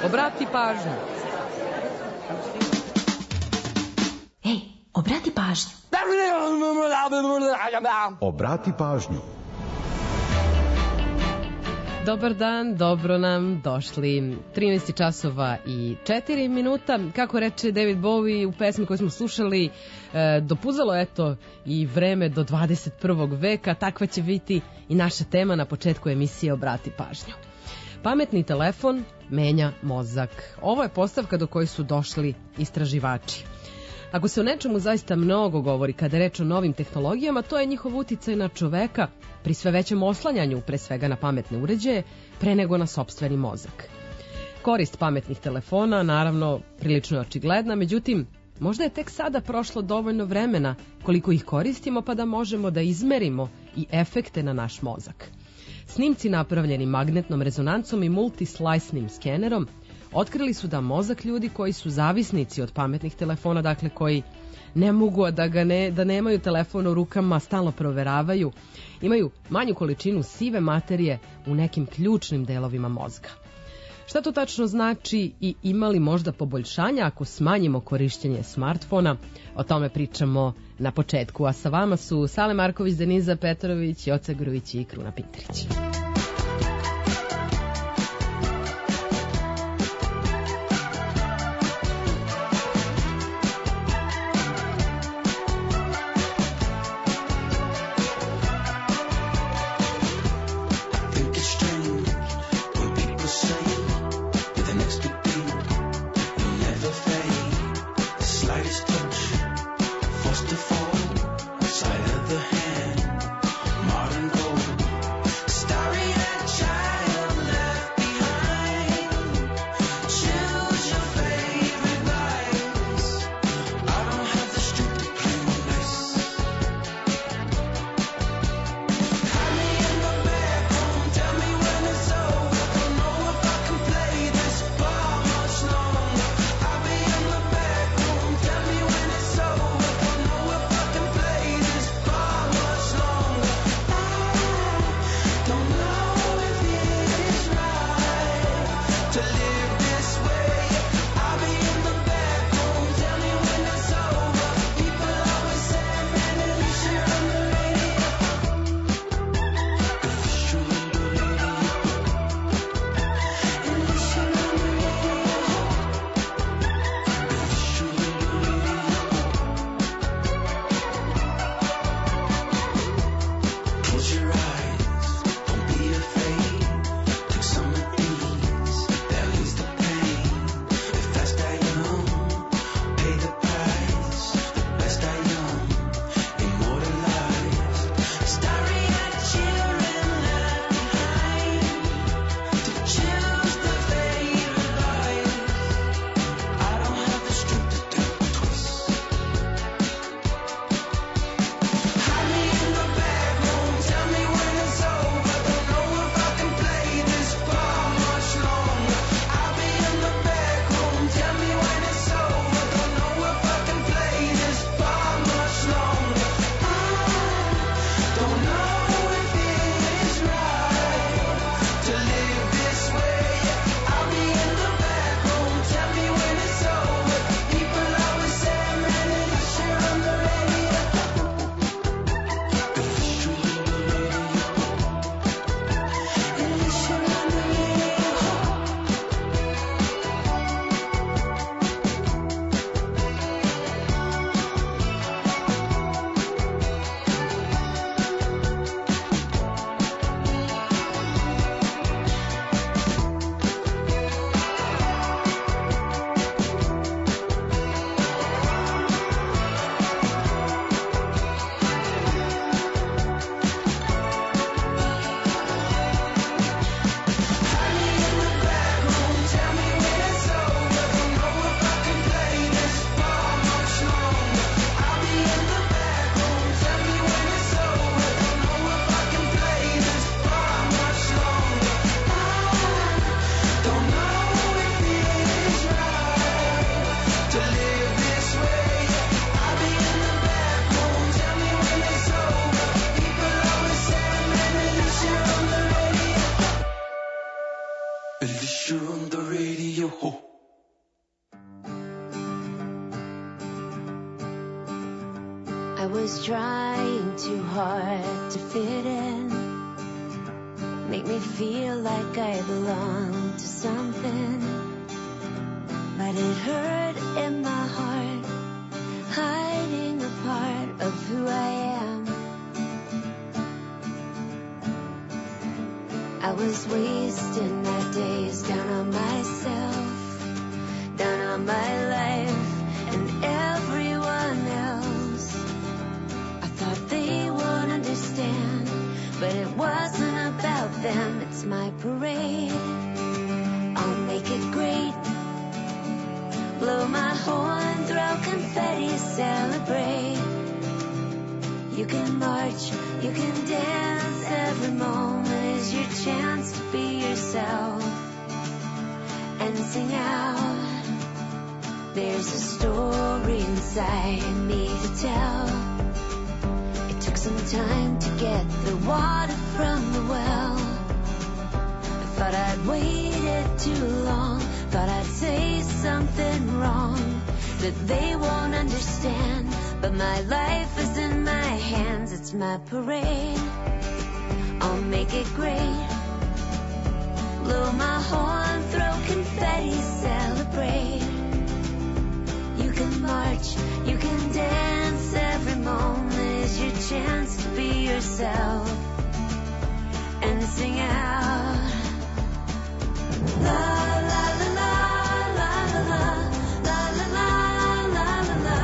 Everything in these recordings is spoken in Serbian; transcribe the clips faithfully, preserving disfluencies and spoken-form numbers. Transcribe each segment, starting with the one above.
Obrati pažnju. Ej, obrati pažnju. Obrati pažnju. Dobar dan, dobro nam došli. trinaest časova i četiri minuta. Kako reče David Bowie u pesmi koju smo slušali, e, dopuzalo eto i vreme do dvadeset prvog veka. Takva će biti i naša tema na početku emisije Obrati pažnju. Pametni telefon menja mozak. Ovo je postavka do koje su došli istraživači. Ako se o nečemu zaista mnogo govori kada je reč o novim tehnologijama, to je njihov uticaj na čoveka pri sve većem oslanjanju, pre svega na pametne uređaje, pre nego na sopstveni mozak. Korist pametnih telefona, naravno, prilično je očigledna, međutim, možda je tek sada prošlo dovoljno vremena koliko ih koristimo pa da možemo da izmerimo i efekte na naš mozak. Snimci napravljeni magnetnom rezonancom i multislajsnim skenerom otkrili su da mozak ljudi koji su zavisnici od pametnih telefona, dakle koji ne mogu da, ga ne, da nemaju telefon u rukama, stalno proveravaju, imaju manju količinu sive materije u nekim ključnim delovima mozga. Šta to tačno znači i ima li možda poboljšanja ako smanjimo korišćenje smartfona? O tome pričamo na početku, a sa vama su Sale Marković, Deniza Petrović, Joca Grujić i Kruna Pinterić. Starry Alicia on the radio. I was trying too hard to fit in, make me feel like I belong to something, but it hurt in my heart, hiding a part of who I am. I was wasting my days down on myself, down on my life and everyone else. I thought they would understand, but it wasn't about them, it's my parade. I'll make it great, blow my horn, throw confetti, celebrate. You can march, you can dance, every moment is your chance to be yourself and sing out. There's a story inside me to tell. It took some time to get the water from the well. I thought I'd waited too long, thought I'd say something wrong that they won't understand, but my life is in my hands, it's my parade. I'll make it great, blow my horn, throw confetti, celebrate. You can march, you can dance, every moment is your chance to be yourself and sing out. La la la la la la la la la la la la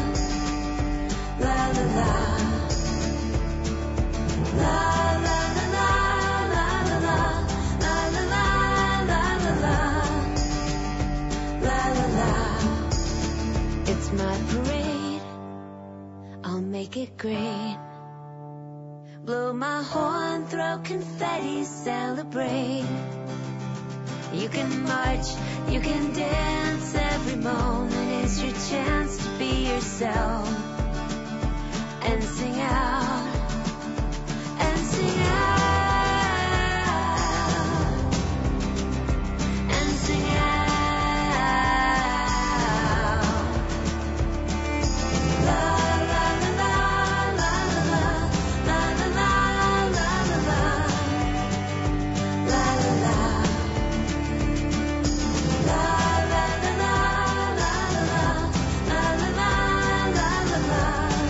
la la la. La la la la la la la la la la la la la la. It's my parade, I'll make it great, blow my horn, throw confetti, celebrate. You can march, you can dance, every moment is your chance to be yourself and sing out. And sing out, and sing out. La la la la la la la la la la la la la la. La la la la la la la la la la la la.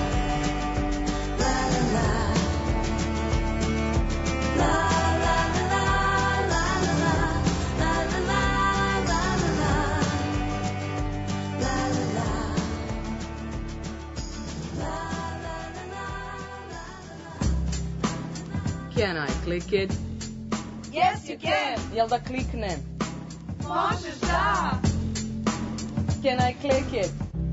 Can I click it? Yes, you can. Jel da kliknem? Možeš da. Can I click it?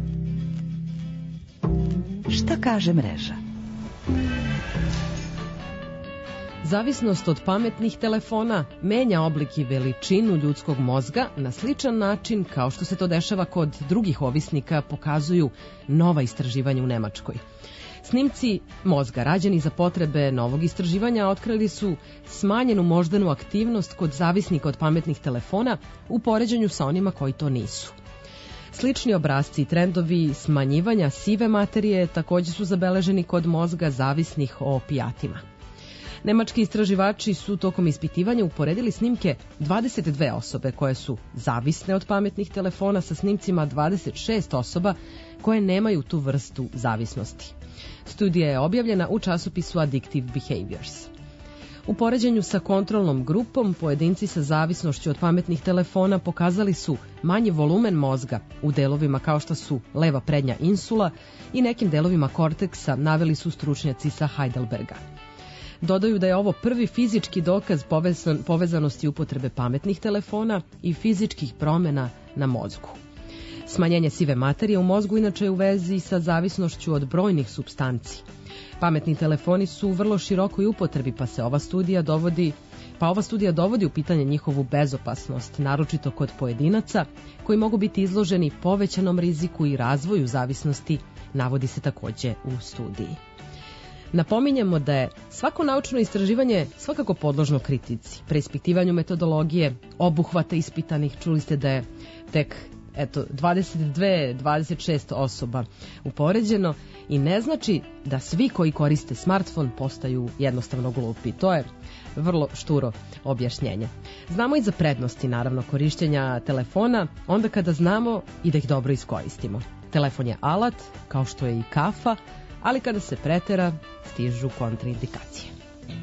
Šta kaže mreža? Zavisnost od pametnih telefona menja oblik i veličinu ljudskog mozga na sličan način kao što se to dešava kod drugih ovisnika, pokazuju nova istraživanja u Nemačkoj. Snimci mozga rađeni za potrebe novog istraživanja otkrili su smanjenu moždanu aktivnost kod zavisnika od pametnih telefona u poređenju sa onima koji to nisu. Slični obrasci i trendovi smanjivanja sive materije takođe su zabeleženi kod mozga zavisnih o opijatima. Nemački istraživači su tokom ispitivanja uporedili snimke dvadeset dve osobe koje su zavisne od pametnih telefona sa snimcima dvadeset šest osoba koje nemaju tu vrstu zavisnosti. Studija je objavljena u časopisu Addictive Behaviors. U poređenju sa kontrolnom grupom, pojedinci sa zavisnošću od pametnih telefona pokazali su manji volumen mozga u delovima kao što su leva prednja insula i nekim delovima korteksa, naveli su stručnjaci sa Heidelberga. Dodaju da je ovo prvi fizički dokaz povezan, povezanosti upotrebe pametnih telefona i fizičkih promena na mozgu. Smanjenje sive materije u mozgu inače je u vezi sa zavisnošću od brojnih supstanci. Pametni telefoni su u vrlo širokoj upotrebi, pa se ova studija dovodi, pa ova studija dovodi u pitanje njihovu bezopasnost, naročito kod pojedinaca koji mogu biti izloženi povećanom riziku i razvoju zavisnosti, navodi se takođe u studiji. Napominjemo da je svako naučno istraživanje svakako podložno kritici, preispitivanju metodologije, obuhvata ispitanih. Čuli ste da je tek eto, dvadeset dve dvadeset šest osoba upoređeno i ne znači da svi koji koriste smartfon postaju jednostavno glupi. To je vrlo šturo objašnjenje. Znamo i za prednosti, naravno, korišćenja telefona, onda kada znamo i da ih dobro iskoristimo. Telefon je alat, kao što je i kafa, ali kada se pretera, stižu kontraindikacije.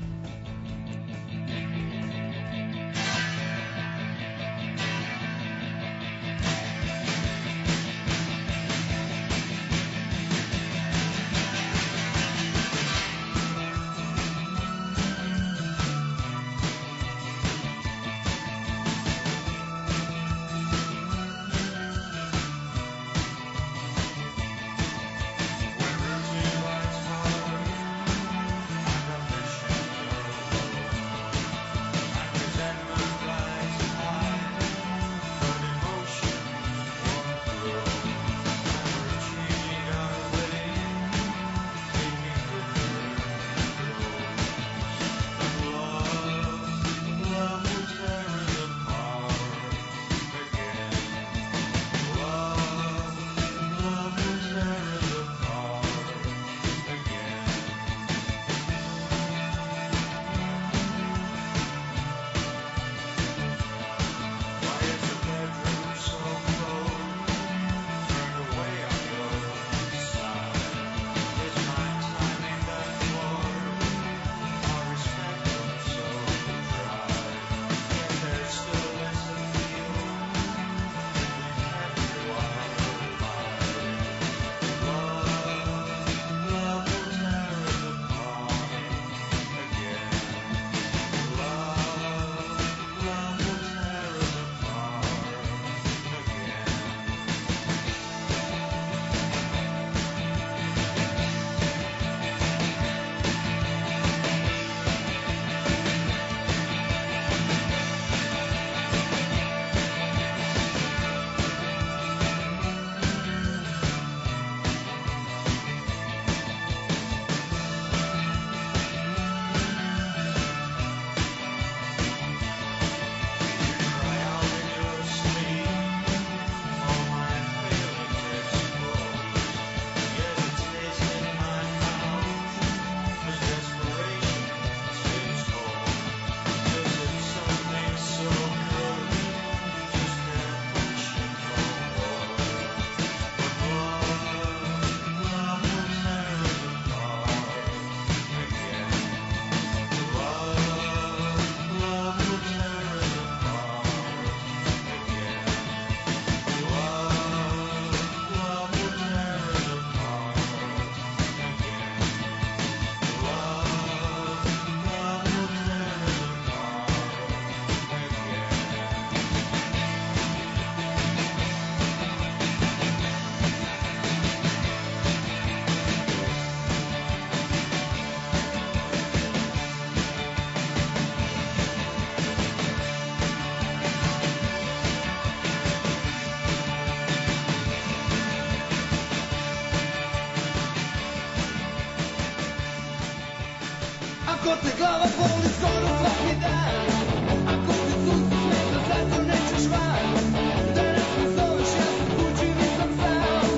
Ako te glava boli skoro svaki dan, ako ti sunce smeta, zato nećeš van. Danas me zoveš, ja sam kući, nisam sam.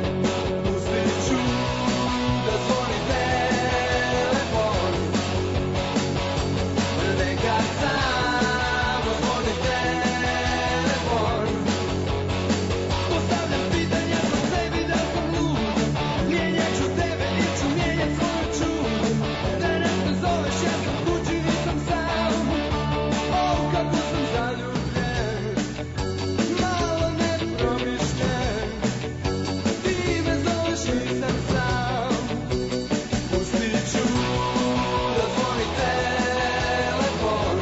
Pustit ću da zvoni telefon, nekad samo zvoni telefon. Postavljam pitanja za sebi da sam lud, mijenjat ću tebe, neću mijenjat svoju čud. Danas me zoveš, ja sam kući, nisam sam. Oh, kako sam zaljubljen, malo nepromišljen. Ti me zoveš, nisam sam. Pustit ću da zvoni telefon,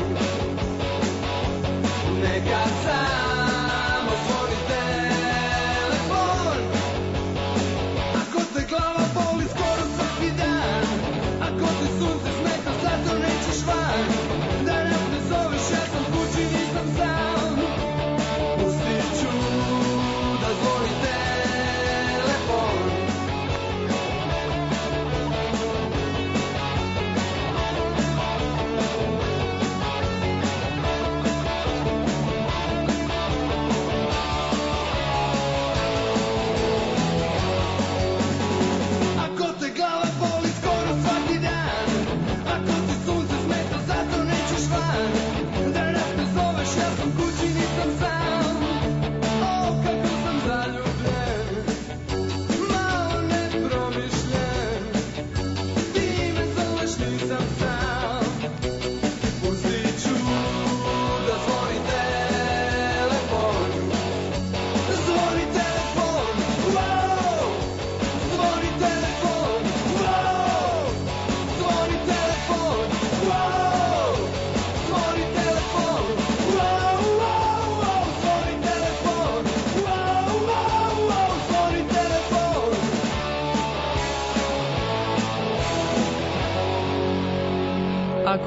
nekad samo zvoni telefon. Ako te glava boli skoro svaki dan, ako ti sunce smeta, zato nećeš van. Danas me zoveš, ja sam kući, nisam sam. Pustit ću da zvoni telefon,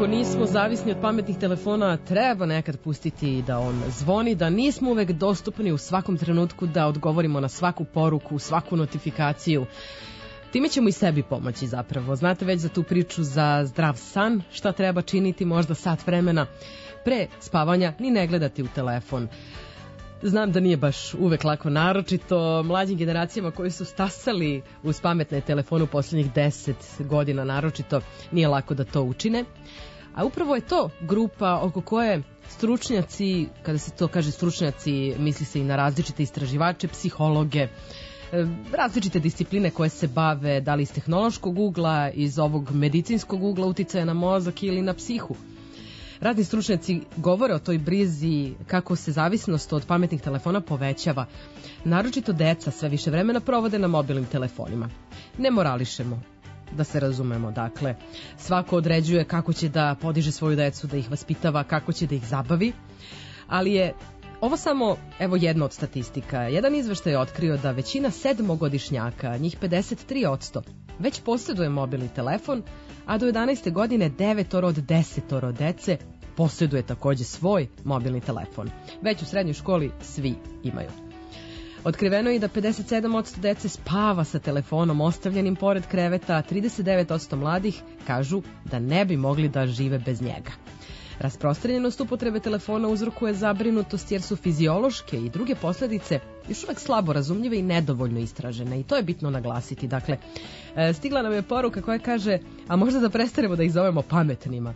ako nismo zavisni od pametnih telefona, treba nekad pustiti da on zvoni, da nismo uvek dostupni u svakom trenutku, da odgovorimo na svaku poruku, svaku notifikaciju. Time ćemo i sebi pomoći zapravo. Znate već za tu priču za zdrav san, šta treba činiti možda sat vremena pre spavanja, ni ne gledati u telefon. Znam da nije baš uvek lako, naročito mlađim generacijama koji su stasali uz pametne telefone u posljednjih deset godina, naročito nije lako da to učine. A upravo je to grupa oko koje stručnjaci, kada se to kaže stručnjaci, misli se i na različite istraživače, psihologe, različite discipline koje se bave da li iz tehnološkog ugla, iz ovog medicinskog ugla uticaja na mozak ili na psihu. Razni stručnjaci govore o toj brizi kako se zavisnost od pametnih telefona povećava. Naročito deca sve više vremena provode na mobilnim telefonima. Ne morališemo, da se razumemo, dakle. Svako određuje kako će da podiže svoju decu, da ih vaspitava, kako će da ih zabavi. Ali je ovo samo, evo, jedna od statistika. Jedan izveštaj je otkrio da većina sedmogodišnjaka, njih pedeset tri posto, već posjeduje mobilni telefon, a do jedanaeste godine devetoro od desetoro dece posjeduje takođe svoj mobilni telefon. Već u srednjoj školi svi imaju. Otkriveno je i da pedeset sedam posto dece spava sa telefonom ostavljenim pored kreveta, a trideset devet posto mladih kažu da ne bi mogli da žive bez njega. Rasprostranjenost upotrebe telefona uzrokuje zabrinutost jer su fiziološke i druge posledice još uvek slabo razumljive i nedovoljno istražene, i to je bitno naglasiti. Dakle, stigla nam je poruka koja kaže, a možda da prestanemo da ih zovemo pametnima.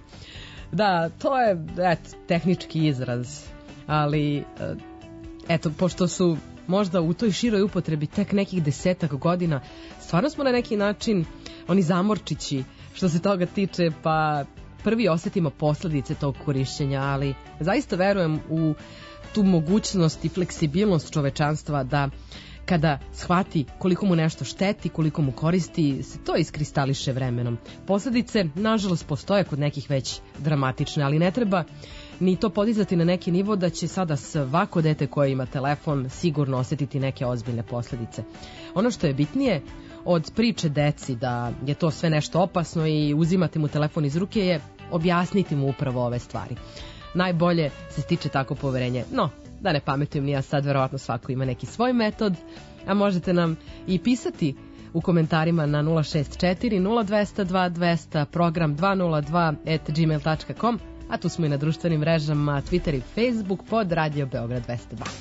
Da, to je et, tehnički izraz, ali eto, pošto su možda u toj široj upotrebi tek nekih desetak godina, stvarno smo na neki način oni zamorčići što se toga tiče, pa prvi osetimo posledice tog korišćenja, ali zaista verujem u tu mogućnost i fleksibilnost čovečanstva da kada shvati koliko mu nešto šteti, koliko mu koristi, se to iskristališe vremenom. Posledice, nažalost, postoje kod nekih već dramatične, ali ne treba ni to podizati na neki nivo da će sada svako dete koje ima telefon sigurno osetiti neke ozbiljne posledice. Ono što je bitnije od priče deci da je to sve nešto opasno i uzimati mu telefon iz ruke je objasniti mu upravo ove stvari. Najbolje se stiče tako poverenje. No, da ne pametujem ni ja sad, verovatno svako ima neki svoj metod, a možete nam i pisati u komentarima na nula šest četiri nula dva zero dva dva zero zero, program dva nula dva at gmail dot com, a tu smo i na društvenim mrežama Twitter i Facebook pod Radio Beograd dvesta dva.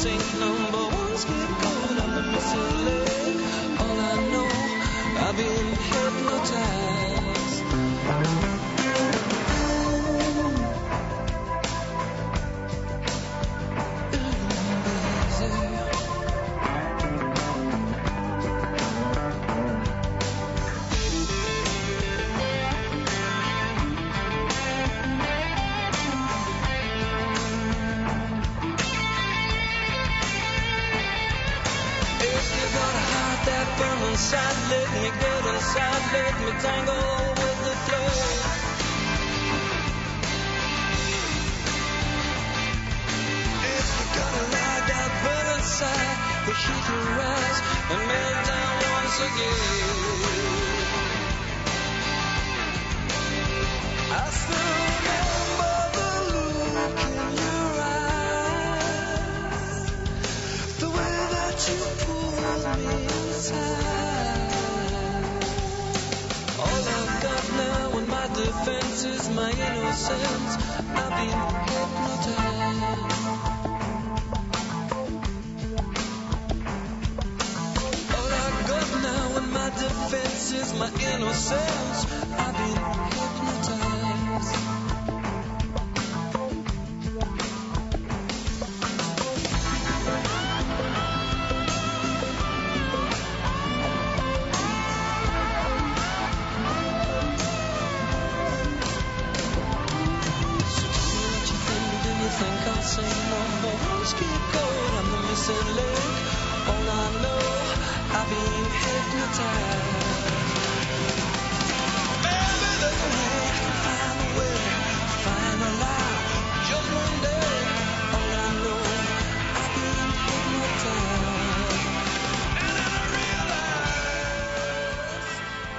sink number one scapegoat. I'm the missing leg. All I know, I've been hypnotized. Inside, let me get inside, let me tangle with the flow. If you're gonna ride that bird inside, the heat will rise and melt down once again. I still remember the look in your eyes, the way that you pulled me inside. All I've got now in my defense is my innocence. I've been hypnotized. All I've got now in my defense is my innocence. I've been hypnotized. Sing number one scapegoat, I'm the missing link. All I know, I've been hypnotized. Maybe the way can find a way, find a lie. Just one day, all I know, I've been hypnotized. And then I realized.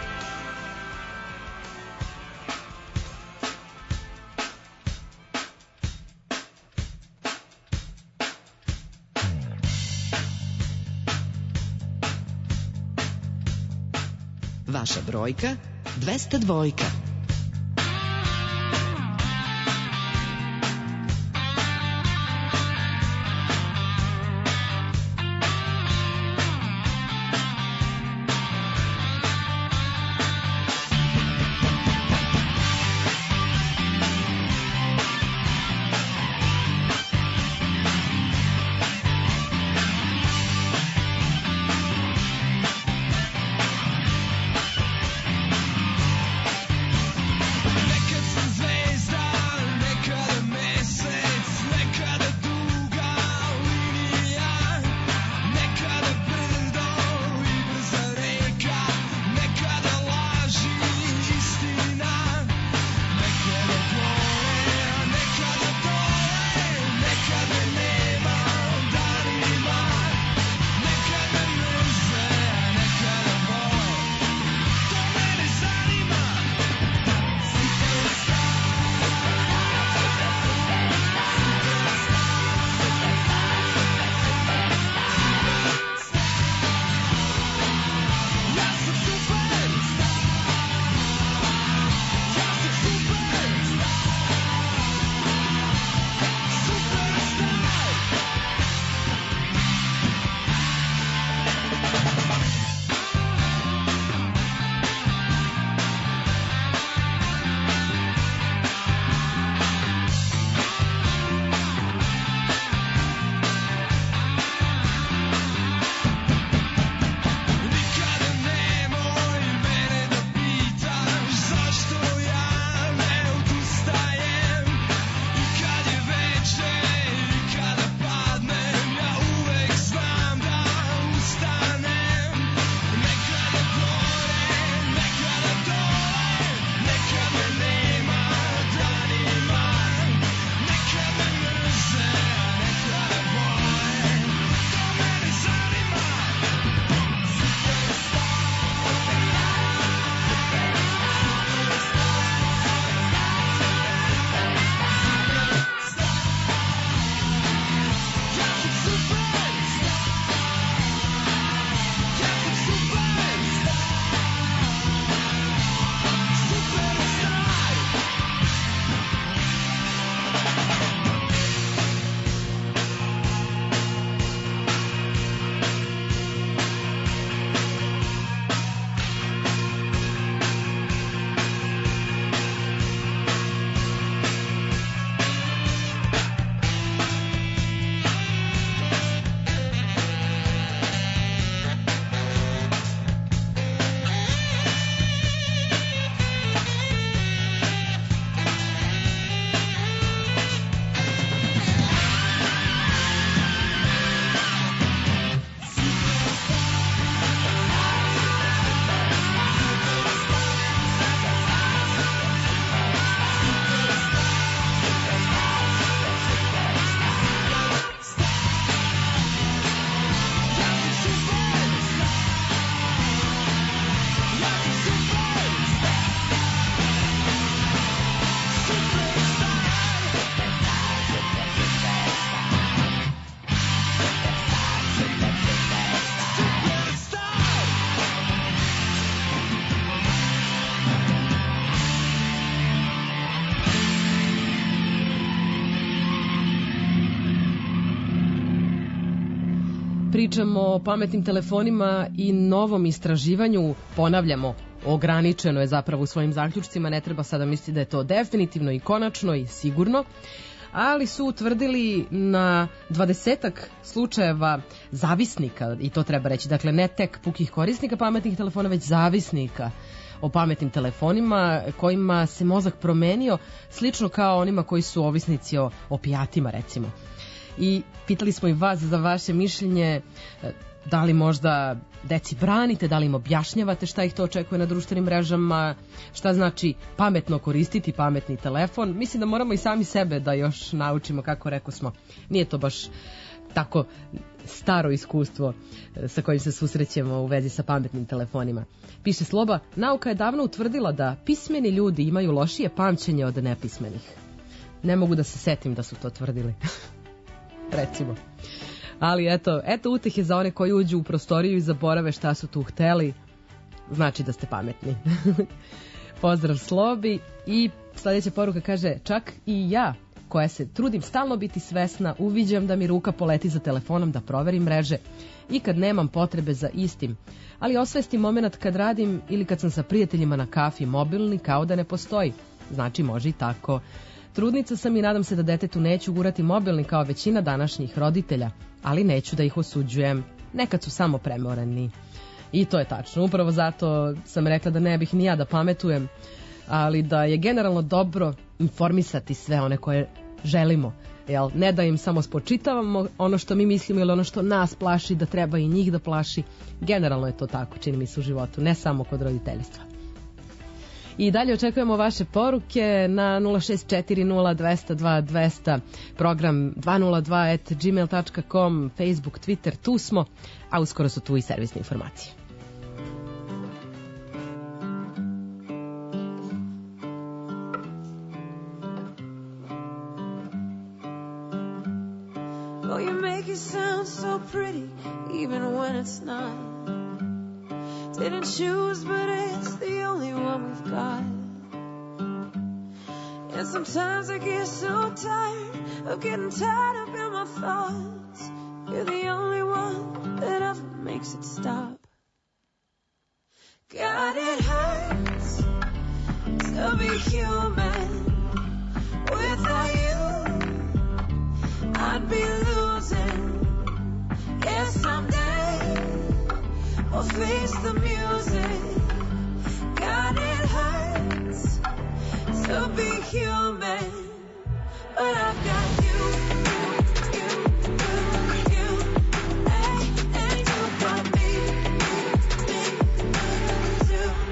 Vaša brojka dvesta dva. pričamo o pametnim telefonima i novom istraživanju, ponavljamo, ograničeno je zapravo u svojim zaključcima, ne treba sada misliti da je to definitivno i konačno i sigurno, ali su utvrdili na dvadesetak slučajeva zavisnika, i to treba reći, dakle ne tek pukih korisnika pametnih telefona, već zavisnika o pametnim telefonima kojima se mozak promenio, slično kao onima koji su ovisnici o opijatima recimo. I pitali smo i vas za vaše mišljenje, da li možda deci branite, da li im objašnjavate šta ih to očekuje na društvenim mrežama, šta znači pametno koristiti pametni telefon. Mislim da moramo i sami sebe da još naučimo, kako rekao smo. Nije to baš tako staro iskustvo sa kojim se susrećemo u vezi sa pametnim telefonima. Piše Sloba, nauka je davno utvrdila da pismeni ljudi imaju lošije pamćenje od nepismenih. Ne mogu da se setim da su to tvrdili. Recimo. Ali eto, eto utehe za one koji uđu u prostoriju i zaborave šta su tu hteli. Znači da ste pametni. Pozdrav Slobi. I sljedeća poruka kaže, čak i ja, koja se trudim stalno biti svesna, uviđam da mi ruka poleti za telefonom da proverim mreže i kad nemam potrebe za istim. Ali osvestim moment kad radim ili kad sam sa prijateljima na kafi, mobilni kao da ne postoji. Znači može i tako. Trudnica sam i nadam se da detetu neću gurati mobilni kao većina današnjih roditelja, ali neću da ih osuđujem. Nekad su samo premoreni. I to je tačno. Upravo zato sam rekla da ne bih ni ja da pametujem, ali da je generalno dobro informisati sve one koje želimo. Jel? Ne da im samo spočitavamo ono što mi mislimo ili ono što nas plaši, da treba i njih da plaši. Generalno je to tako, čini mi se u životu, ne samo kod roditeljstva. I dalje očekujemo vaše poruke na nula šest četiri nula dva zero dva dva zero zero, program dva nula dva at gmail dot com, Facebook, Twitter, tu smo, a uskoro su tu i servisne informacije. Oh, you make it sound so pretty, even when it's not. Didn't choose, but it's the only one we've got. And sometimes I get so tired of getting tied up in my thoughts. You're the only one that ever makes it stop. God, it hurts to be human. Without you, I'd be losing. Yeah, someday I'll face the music. God, it hurts to be human, but I've got you, you, you, you, hey, and you got me, me, me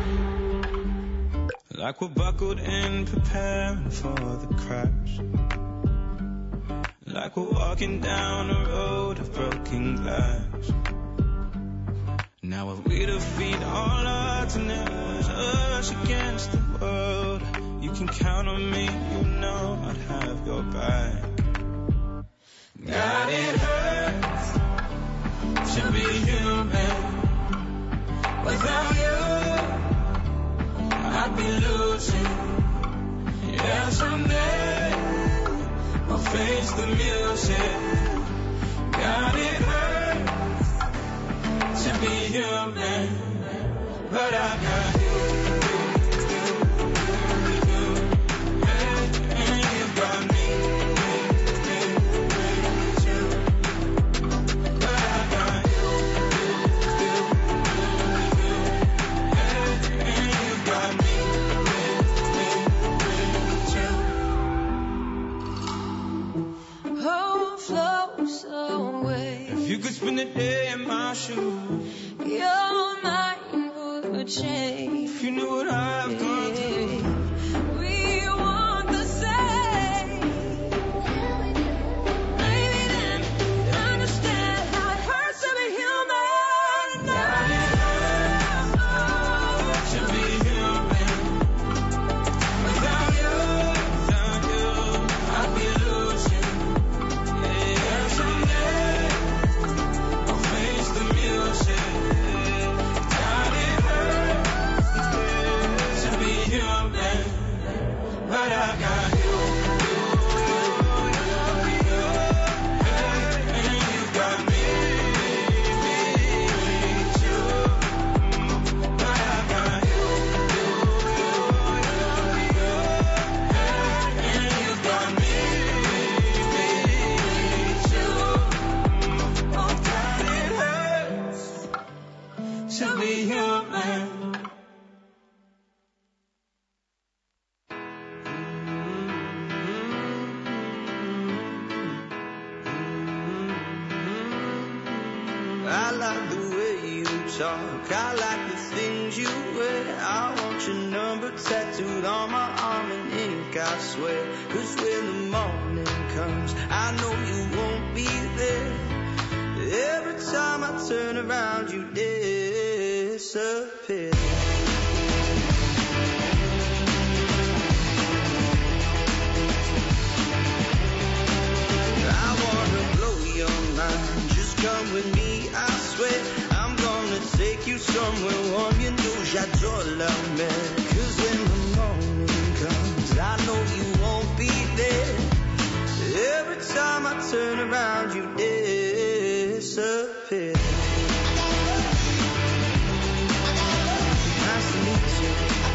too. Like we're buckled in, preparing for the crash. Like we're walking down a road of broken glass. Now if we defeat all odds and never us against the world, you can count on me, you know I'd have your back. God, it hurts to be human. Without you, I'd be losing. Yeah, someday I'll face the music. God, it hurts to be human, but I got you, you, you, you, yeah, and you got me, me, me, me too. But I got you, you, you, you, yeah, and you got me, me, me, me too. Oh, flows away. If you could spend a day in my shoes, your mind would change. if you knew what I've gone through, We want the same. Maybe then you'd understand how it hurts to be human. God, it hurts to be human. Without you, without you, I'd be losing. Yeah, someday I'll face the music. God, it hurts to be I like the way you talk, I like the things you wear. I want your number tattooed on my arm in ink, I swear. Cause when the morning comes, I know you won't be there. Every time I turn around, you disappear. I wanna blow your mind, just come with me, I swear. I'm gonna take you somewhere warm, you know j'adore la mer. Cause when the morning comes, I know you won't be there. Every time I turn around, you disappear. Nice to meet you.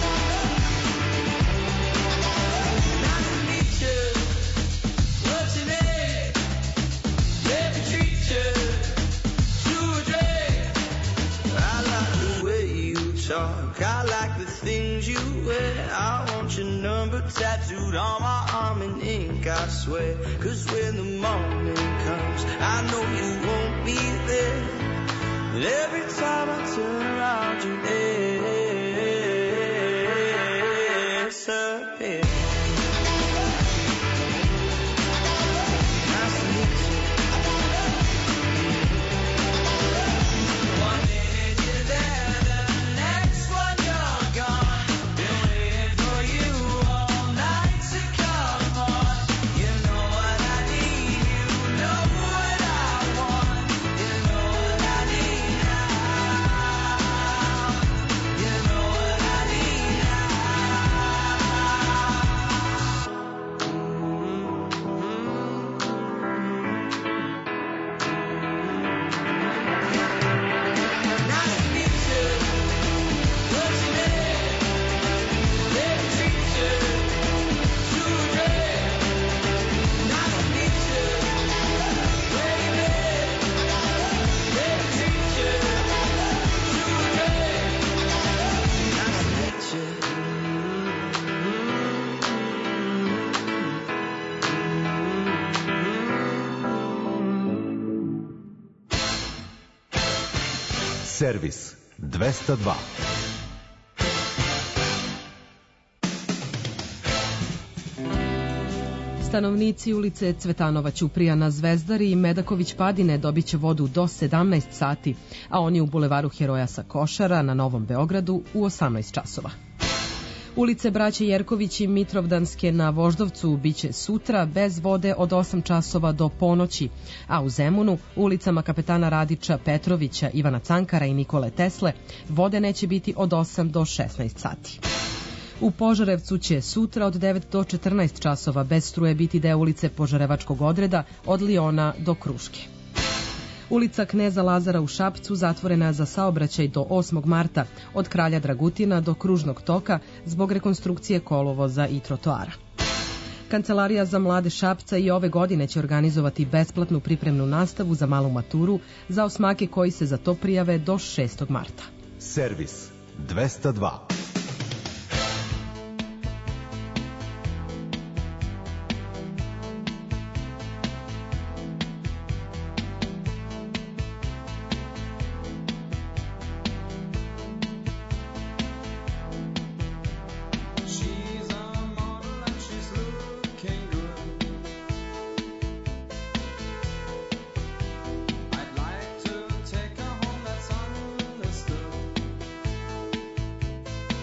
Nice to meet you. What's your name? Let me treat you to a drink. I like the way you talk, I like the things you wear. I want your number tattooed on my arm in ink, I swear. Cause when the morning comes, I know you won't be there. And every time I turn around, you disappear. Nice to meet you. One minute you're there, the next one you're gone. Been waiting for you all night to come on. You know what I need, you know what I want. You know what I need now. You know what I need now. Nice to meet you. What's your name? Let me treat you to a drink. Nice to meet you. Where you been? Let me treat you to a drink. Nice to meet you. Servis dvesta dva. Stanovnici ulice Cvetanova Ćuprija na Zvezdari i Medaković Padine dobit će vodu do sedamnaest sati, a oni u bulevaru Heroja sa Košara na Novom Beogradu u osamnaest časova. Ulice Braće Jerković i Mitrovdanske na Voždovcu biće sutra bez vode od osam časova do ponoći, a u Zemunu, ulicama Kapetana Radića, Petrovića, Ivana Cankara i Nikole Tesle, vode neće biti od osam do šesnaest sati. U Požarevcu će sutra od devet do četrnaest časova bez struje biti deo ulice Požarevačkog odreda od Liona do Kruške. Ulica Kneza Lazara u Šapcu zatvorena za saobraćaj do osmog marta od Kralja Dragutina do Kružnog toka zbog rekonstrukcije kolovoza i trotoara. Kancelarija za mlade Šapca i ove godine će organizovati besplatnu pripremnu nastavu za malu maturu za osmake koji se za to prijave do šestog marta. Servis dvesta dva. She's a model and she's looking good. I'd like to take her home, that's understood.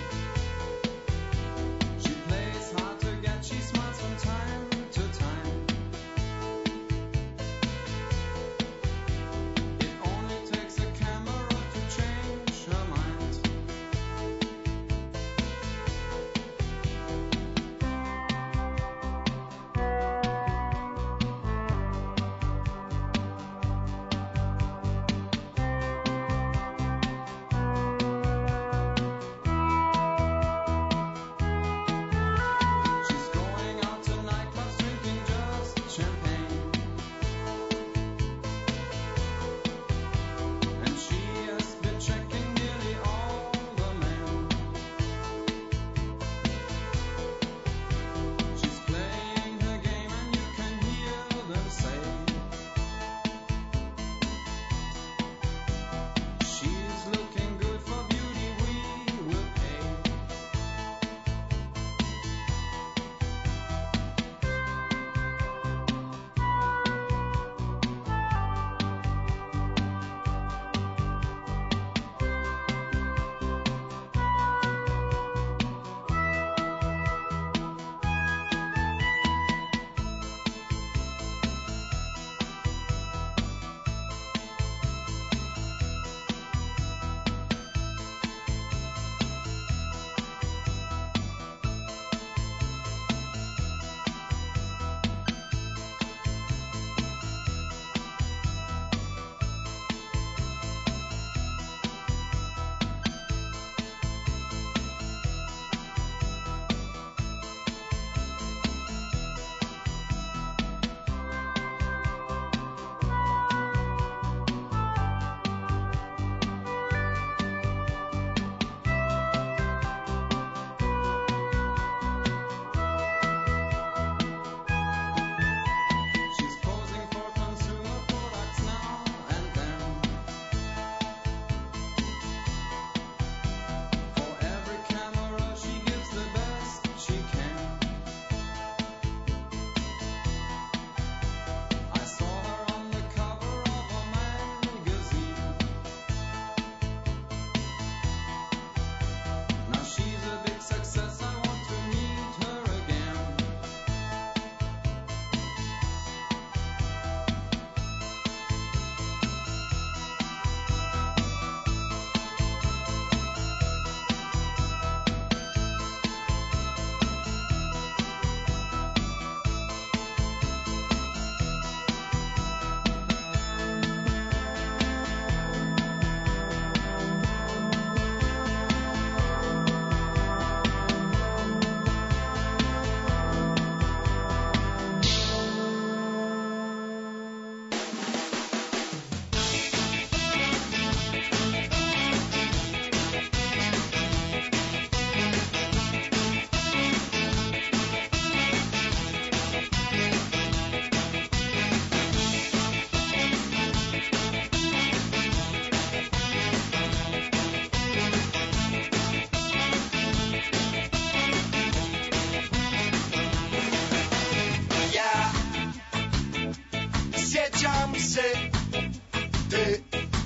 se te,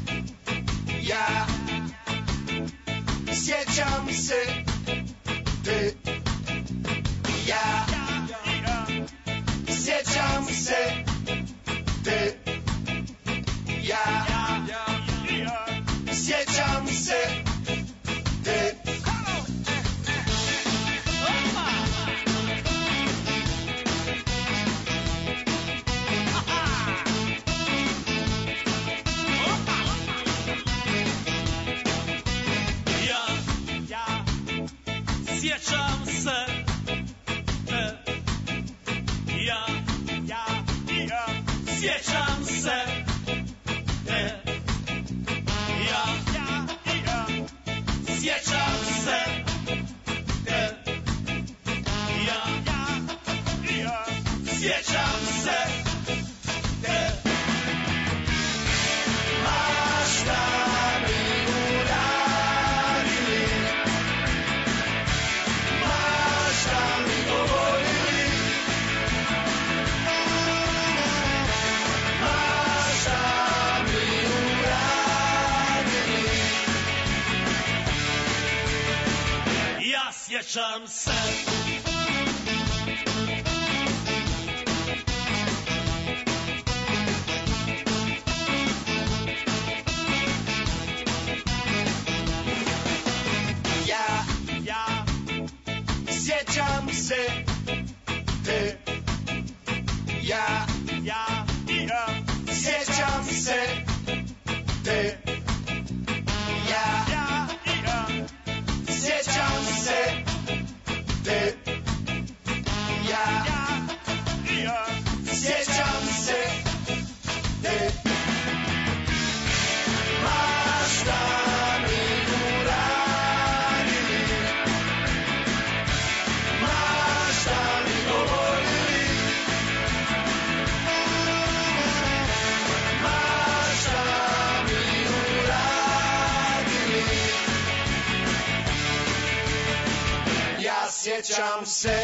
ja sjećam se te, ja sjećam se te, ja sjećam se te. Sjećam se te, ja, ja, ja, sjećam se te, ja, ja, ja, sjećam se te, ja, ja, ja, sjećam se te. Ma šta mi uradili, šta mi govorili, ma šta mi uradili, ja sjećam se. Ja, ja sjećam se te, ja, ja, ja, sjećam se te, ja, ja, ja, sjećam se te, ja, ja, ja, sjećam se te. Ma šta mi uradili, šta mi govorili, ma šta mi uradili, ja sjećam se.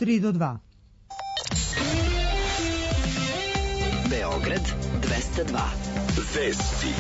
tri do dva. Beograd dvesta dva. Vesti.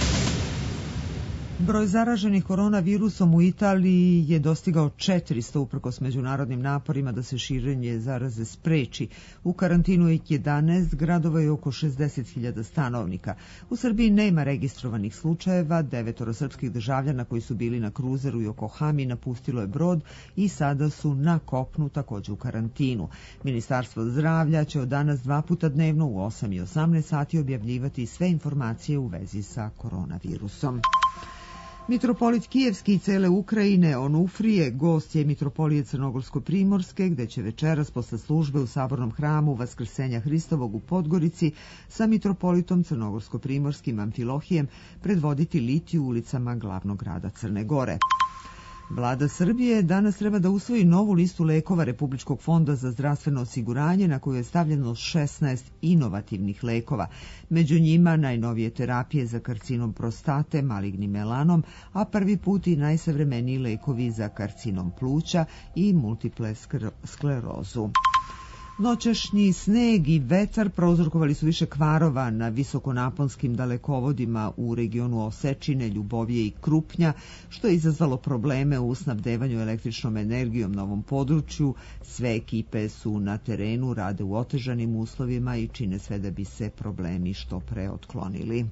Broj zaraženih koronavirusom u Italiji je dostigao četiristo uprkos međunarodnim naporima da se širenje zaraze spreči. U karantinu je jedanaest gradova i oko šezdeset hiljada stanovnika. U Srbiji nema registrovanih slučajeva, devetoro srpskih državljana koji su bili na kruzeru Yokohami napustilo je brod i sada su na kopnu takođe u karantinu. Ministarstvo zdravlja će od danas dva puta dnevno u osam i osamnaest sati objavljivati sve informacije u vezi sa koronavirusom. Mitropolit Kijevski i cele Ukrajine Onufrije gost je mitropolije Crnogorsko-Primorske, gde će večeras posle službe u Sabornom hramu Vaskrsenja Hristovog u Podgorici sa mitropolitom Crnogorsko-Primorskim Amfilohijem predvoditi litiju ulicama glavnog grada Crne Gore. Vlada Srbije danas treba da usvoji novu listu lekova Republičkog fonda za zdravstveno osiguranje na koju je stavljeno šesnaest inovativnih lekova. Među njima najnovije terapije za karcinom prostate, maligni melanom, a prvi put i najsavremeniji lekovi za karcinom pluća i multiple sklerozu. Noćašnji sneg i vetar prouzrokovali su više kvarova na visokonaponskim dalekovodima u regionu Osečine, Ljubovije i Krupnja, što je izazvalo probleme u snabdevanju električnom energijom na ovom području. Sve ekipe su na terenu, rade u otežanim uslovima i čine sve da bi se problemi što pre otklonili.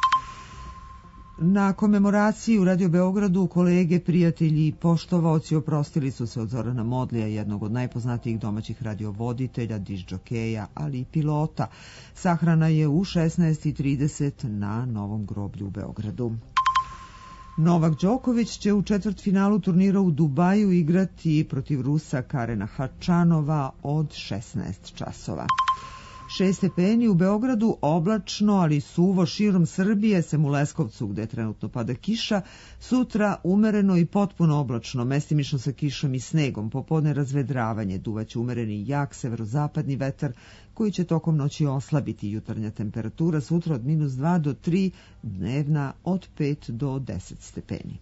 Na komemoraciji u Radio Beogradu kolege, prijatelji i poštovaoci oprostili su se od Zorana Modlija, jednog od najpoznatijih domaćih radiovoditelja, diskdžokeja, ali i pilota. Sahrana je u šesnaest i trideset na Novom groblju u Beogradu. Novak Đoković će u četvrtfinalu turnira u Dubaju igrati protiv Rusa Karena Hačanova od šesnaest časova. Šest stepeni u Beogradu, oblačno, ali suvo širom Srbije, sem u Leskovcu gde trenutno pada kiša. Sutra umereno i potpuno oblačno, mestimično sa kišom i snegom. Popodne razvedravanje, duvaće umereni jak severozapadni vetar koji će tokom noći oslabiti. Jutarnja temperatura sutra od minus dva do tri, dnevna od pet do deset stepeni.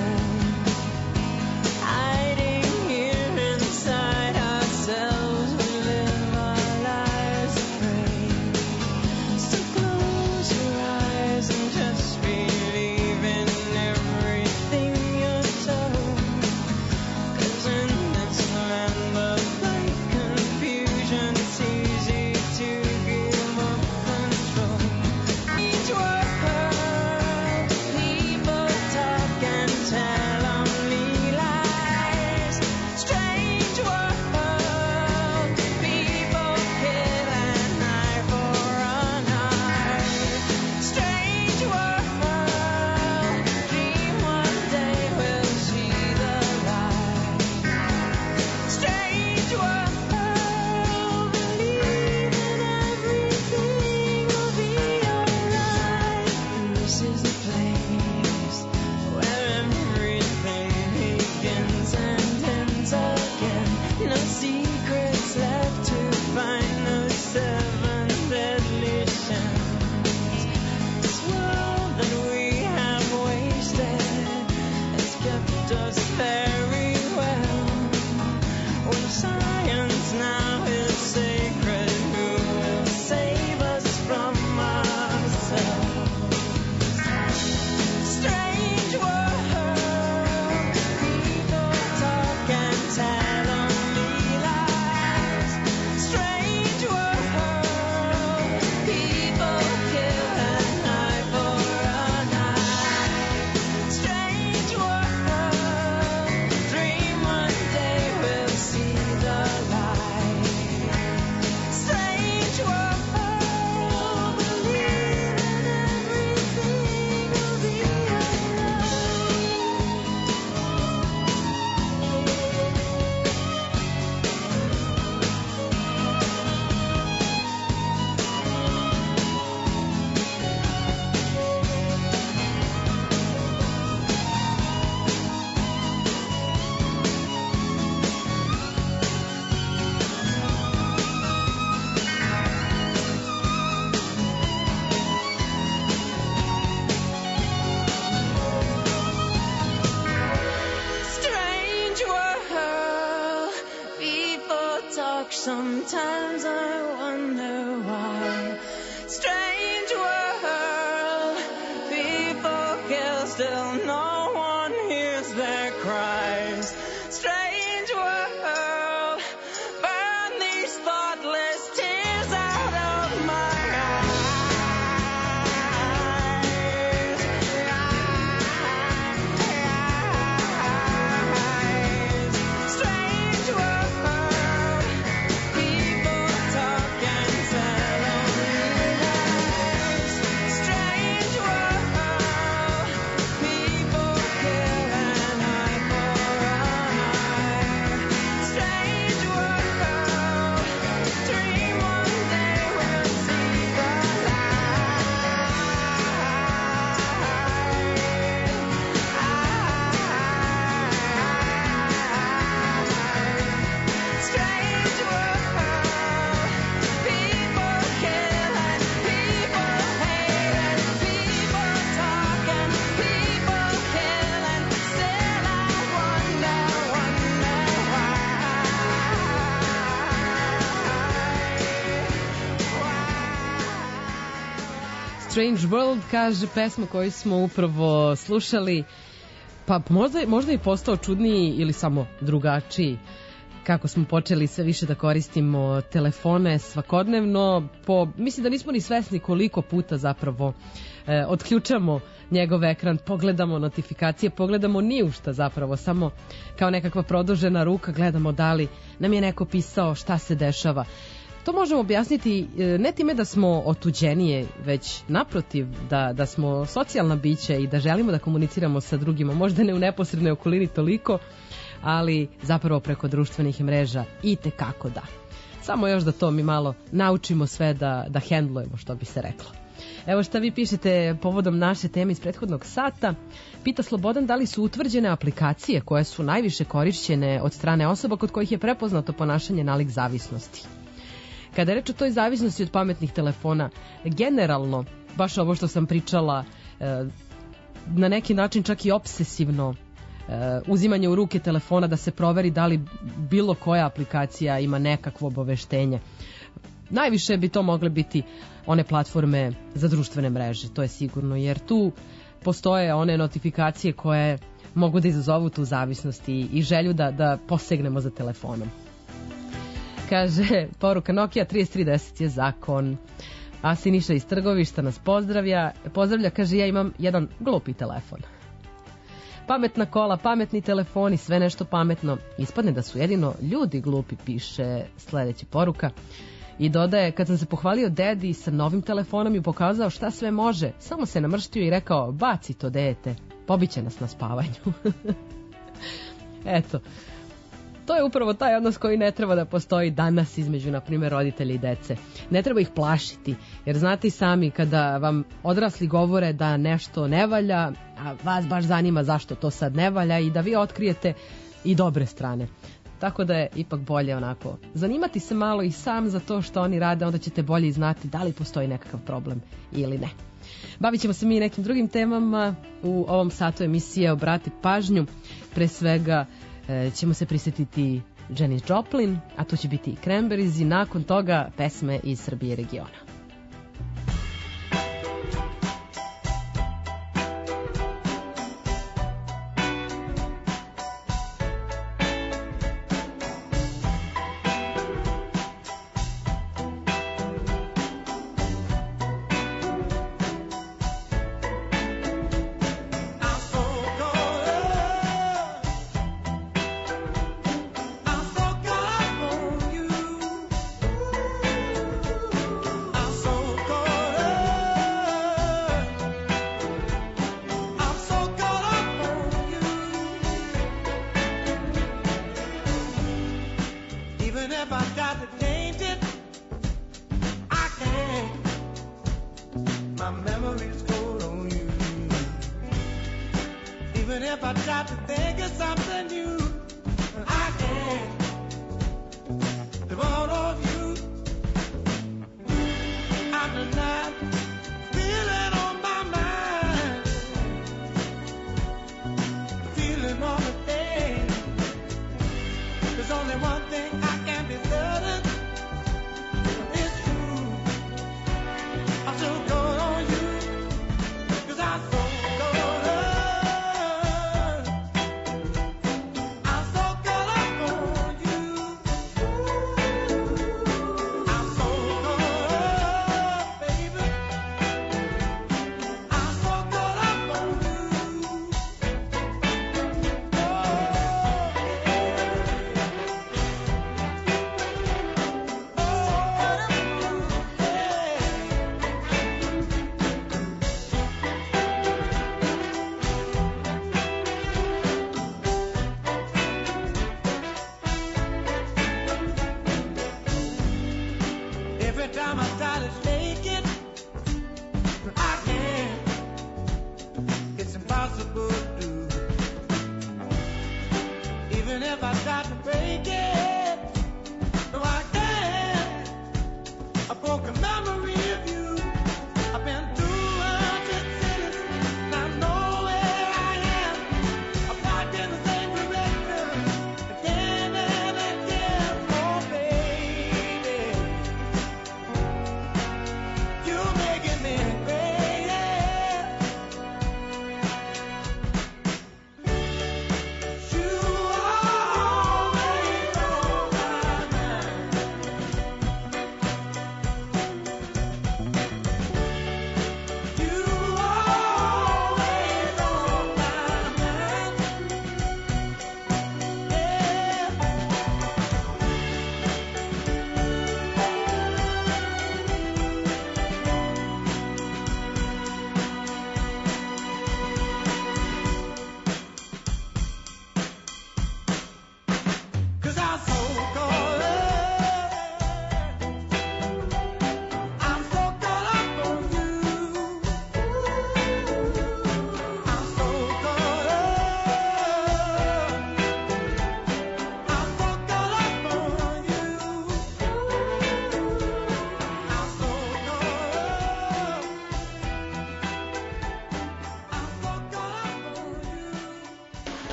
Hiding here inside ourselves. Sometimes I wonder why. Strange world, people kill, still no one hears their cries. Strange world, burn these thoughtless tears out of my eyes. Strange world, people talk and tell only lies. Strange world, people kill and eye for an eye. Strange world, dream one day we'll see the light. Strange world, people kill and people hate and people talk and people kill and still I wonder, wonder why. Strange World, kaže pesma koju smo upravo slušali, pa možda, možda i postao čudniji ili samo drugačiji kako smo počeli sve više da koristimo telefone svakodnevno. Po, mislim da nismo ni svesni koliko puta zapravo e, otključamo njegov ekran, pogledamo notifikacije, pogledamo ni u šta zapravo, samo kao nekakva produžena ruka gledamo da li nam je neko pisao, šta se dešava. To možemo objasniti ne time da smo otuđenije, već naprotiv da, da smo socijalna bića i da želimo da komuniciramo sa drugima, možda ne u neposrednoj okolini toliko, ali zapravo preko društvenih mreža i tekako da. Samo još da to mi malo naučimo sve da, da hendlujemo, što bi se reklo. Evo šta vi pišete povodom naše teme iz prethodnog sata. Pita Slobodan da li su utvrđene aplikacije koje su najviše korišćene od strane osoba kod kojih je prepoznato ponašanje nalik zavisnosti. Kada je reč o toj zavisnosti od pametnih telefona, generalno, baš ovo što sam pričala, na neki način čak i obsesivno uzimanje u ruke telefona da se proveri da li bilo koja aplikacija ima nekakvo obaveštenje. Najviše bi to mogle biti one platforme za društvene mreže, to je sigurno, jer tu postoje one notifikacije koje mogu da izazovu tu zavisnost i, i želju da, da posegnemo za telefonom. Kaže, poruka Nokia trideset tri deset je zakon. A Siniša iz Trgovišta nas pozdravlja. Pozdravlja, kaže, ja imam jedan glupi telefon. Pametna kola, pametni telefoni, sve nešto pametno. Ispadne da su jedino ljudi glupi, piše sledeća poruka. I dodaje, kad sam se pohvalio dedi sa novim telefonom i pokazao šta sve može, samo se namrštio i rekao, baci to dete, pobiće nas na spavanju. Eto. To je upravo taj odnos koji ne treba da postoji danas između, na primjer, roditelja i dece. Ne treba ih plašiti, jer znate i sami kada vam odrasli govore da nešto ne valja, a vas baš zanima zašto to sad ne valja i da vi otkrijete i dobre strane. Tako da je ipak bolje onako zanimati se malo i sam za to što oni rade, onda ćete bolje i znati da li postoji nekakav problem ili ne. Bavit ćemo se mi nekim drugim temama u ovom satu emisije Obrati pažnju. Pre svega ćemo se prisjetiti Janis Joplin, a to će biti i Cranberries i nakon toga pesme iz Srbije i regiona. There's only one thing I can be certain.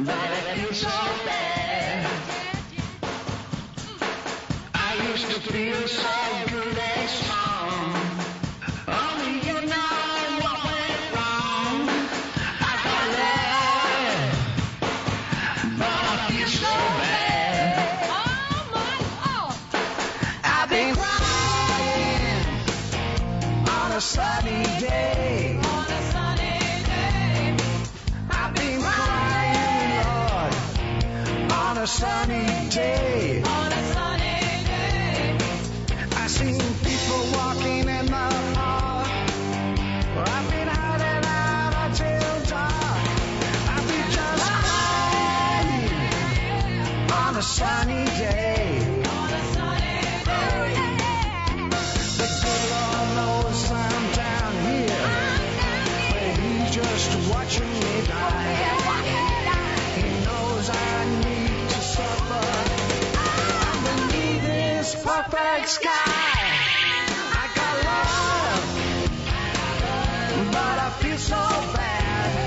but I feel so bad. I used to feel so good and strong. Only you know what went wrong. I got love, but I feel so bad. Oh my, oh. I've been crying on a sunny day. On a sunny day. I've been crying, Lord, on a sunny day. On a sunny day. I seen people walking in the park. I've been hiding out until dark. I've been just crying on a sunny day. On a sunny day. The good Lord knows I'm down here, but He's just watching me die. He knows I need to suffer underneath this perfect sky. I got love, but I feel so bad.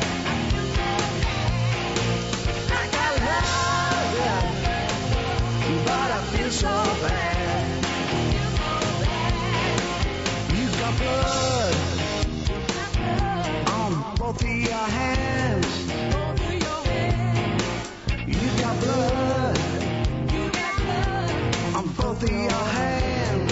I got love, yeah, but I feel so bad. You got blood on both of your hands. You got blood on both of your hands.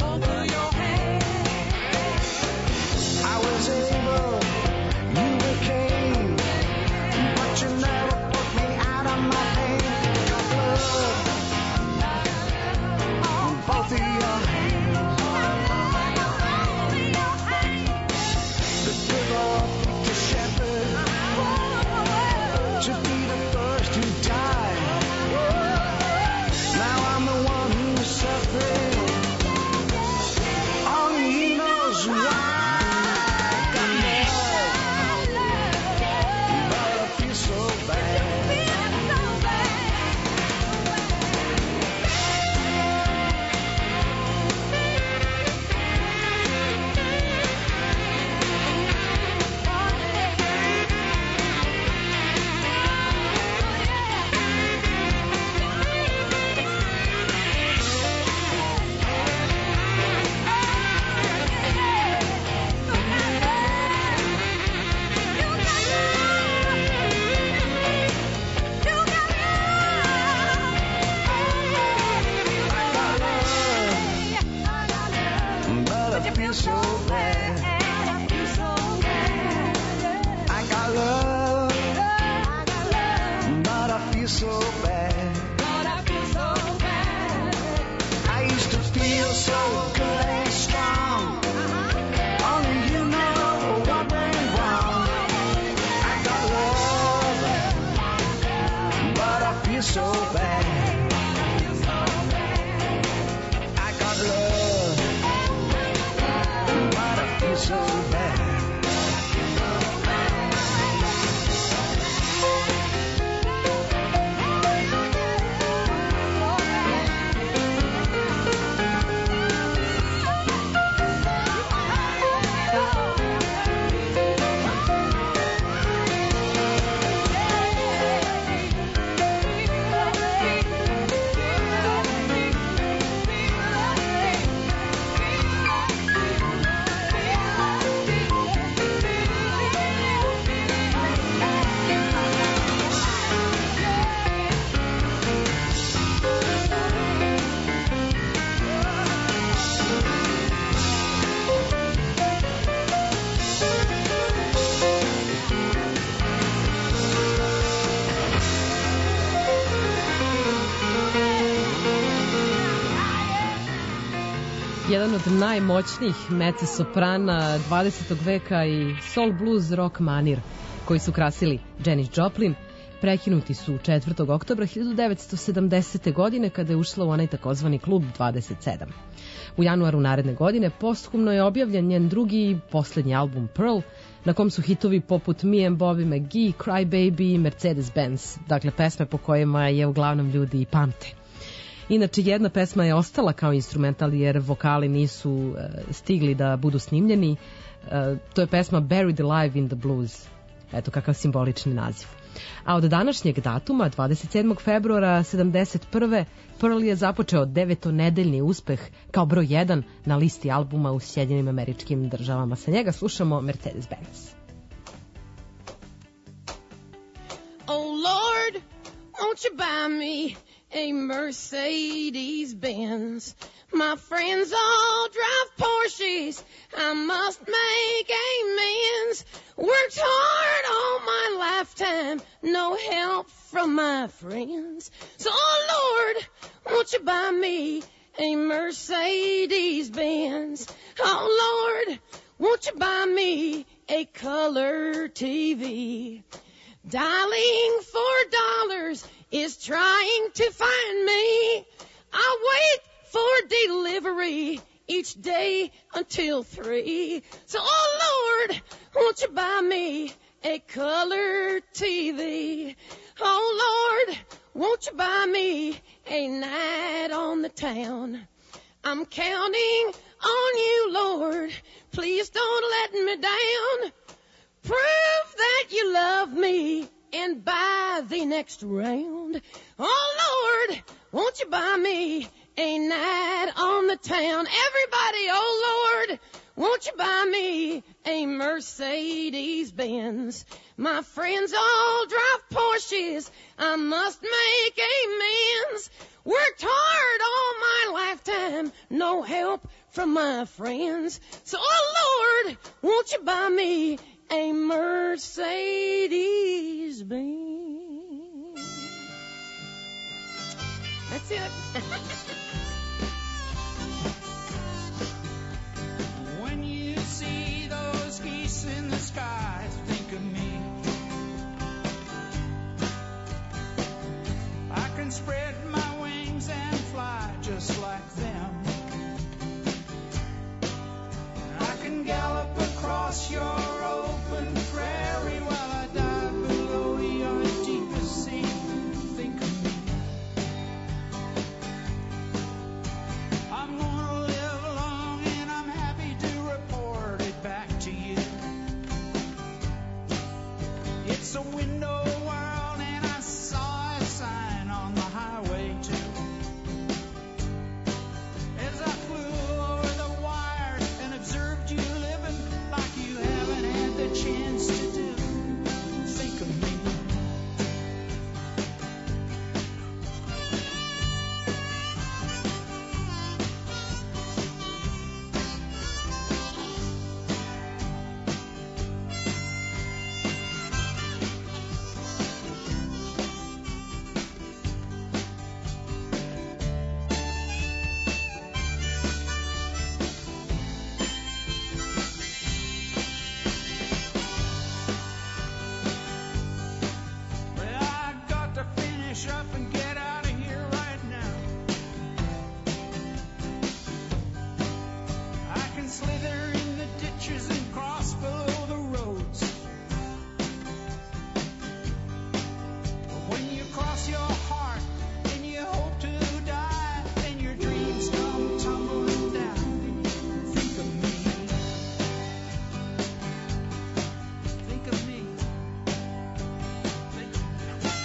I was able, you became, but you never put me out of my pain. You got blood on both of your hands. The good Lord picked a shepherd to be the first to die. Now I'm the one who's suffering. Only He knows why. Got love, but I feel so bad. But I feel so bad. I got love, but I feel so bad. I used to feel so good and strong. Only you know what went wrong. I got love, but I feel so bad. I got love, but I feel so bad. Jedan od najmoćnijih mezzo-soprana dvadesetog veka i soul blues rock manir koji su krasili Janis Joplin, prekinuti su četvrtog oktobra hiljadu devetsto sedamdesete. godine kada je ušla u onaj takozvani klub dvadeset sedam. U januaru naredne godine posthumno je objavljen njen drugi i poslednji album Pearl, na kom su hitovi poput Me and Bobby McGee, Cry Baby i Mercedes-Benz, dakle pesme po kojima je uglavnom ljudi i pamte. Inače, jedna pesma je ostala kao instrumental jer vokali nisu uh, stigli da budu snimljeni. Uh, to je pesma Buried Alive in the Blues. Eto kakav simbolični naziv. A od današnjeg datuma, dvadeset sedmog februara sedamdeset prve. Pearl je započeo devetonedeljni uspeh kao broj jedan na listi albuma u Sjedinjenim Američkim Državama. Sa njega slušamo Mercedes-Benz. Oh Lord, won't you buy me a Mercedes-Benz? My friends all drive Porsches, I must make amends. Worked hard all my lifetime, no help from my friends. So, oh Lord, won't you buy me a Mercedes-Benz? Oh Lord, won't you buy me a color T V? Dialing for dollars is trying to find me. I wait for delivery each day until three. So, oh Lord, won't you buy me a color T V? Oh Lord, won't you buy me a night on the town? I'm counting on you, Lord. Please don't let me down. Prove that you love me and buy the next round. Oh Lord, won't you buy me a night on the town? Everybody, oh Lord, won't you buy me a Mercedes-Benz? My friends all drive Porsches, I must make amends. Worked hard all my lifetime, no help from my friends. So, oh Lord, won't you buy me a Mercedes-Benz? That's it. When you see those geese in the sky, think of me. I can spread my wings and fly just like them. I can gallop across your open prairie while I dive below your deepest sea. Think of me. I'm gonna live long and I'm happy to report it back to you. It's a window world and I saw a sign on the highway too. As I flew over the wires and observed you living like you haven't had the chance to do. Think of me. Well, I got to finish up and get out of here right now. I can slither in the ditches and cross below the roads. But when you cross your heart and you hope to die, then your dreams come tumbling down. Think of me. Think of me. Think of me.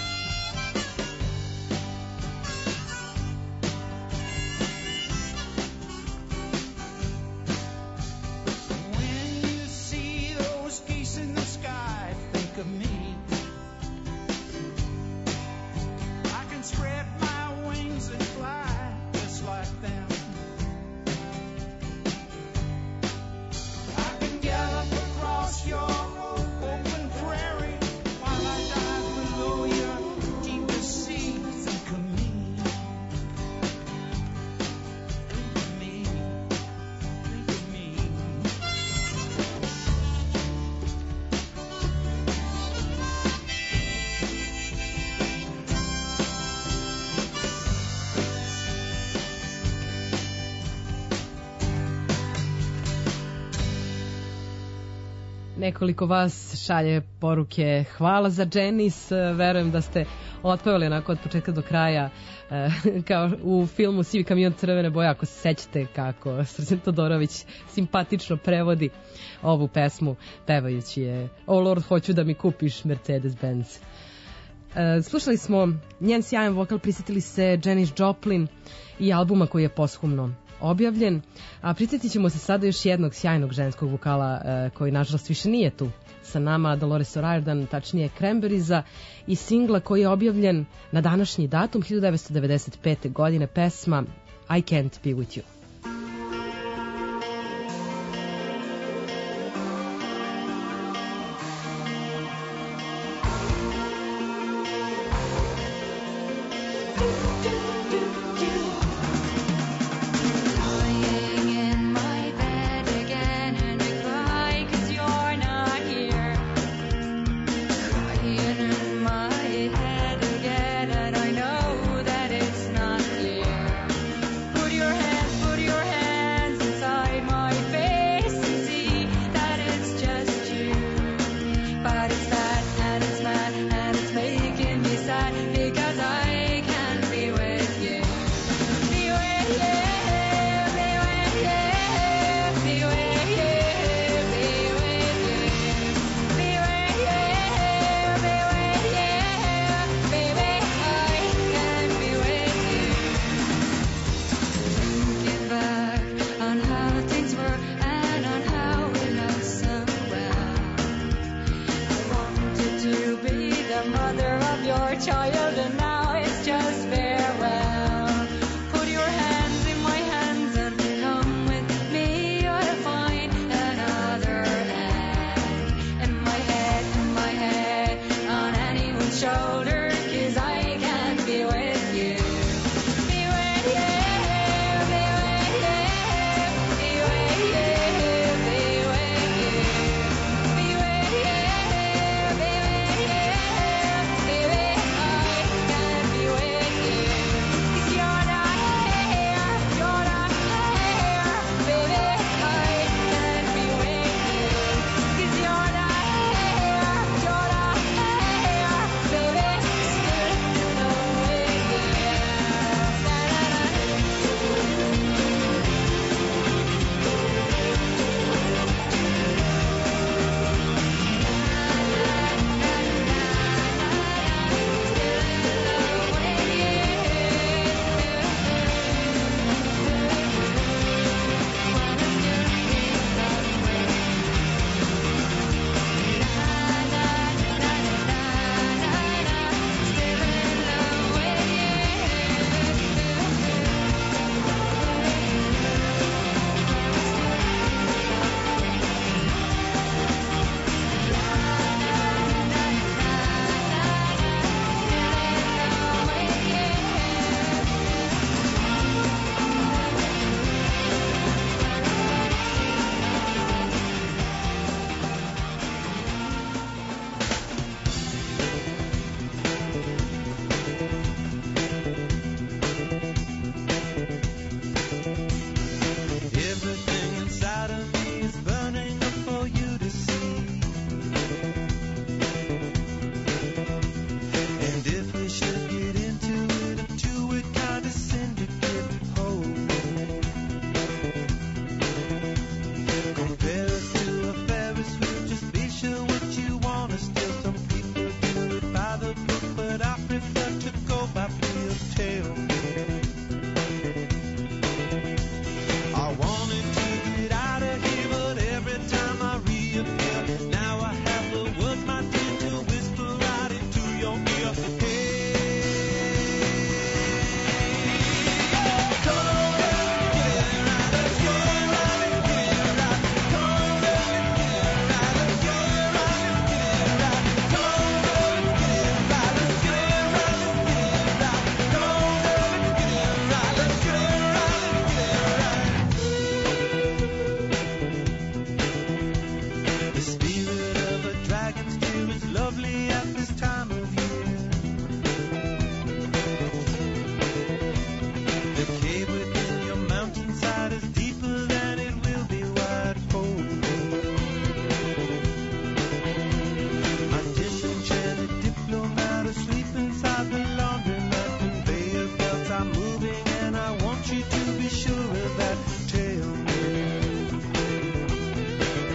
When you see those geese in the sky, think of me. I can spread my wings and fly just like them. I can gallop across your open prairie while I dive below your deepest sea. Think of me. Think of me. Think of me. Nekoliko vas šalje poruke hvala za Dženis, verujem da ste otpevali onako od početka do kraja e, kao u filmu Sivi kamion crvene boje, ako se sećate kako Srđan Todorović simpatično prevodi ovu pesmu pevajući je Oh Lord, hoću da mi kupiš Mercedes-Benz. E, slušali smo njen sjajan vokal, prisjetili se Janis Joplin i albuma koji je posthumno objavljen, a prisjetit ćemo se sada još jednog sjajnog ženskog vokala e, koji nažalost više nije tu sa nama, Dolores O'Riordan, tačnije Cranberriesa, i singla koji je objavljen na današnji datum hiljadu devetsto devedeset pete. godine, pesma I Can't Be With You.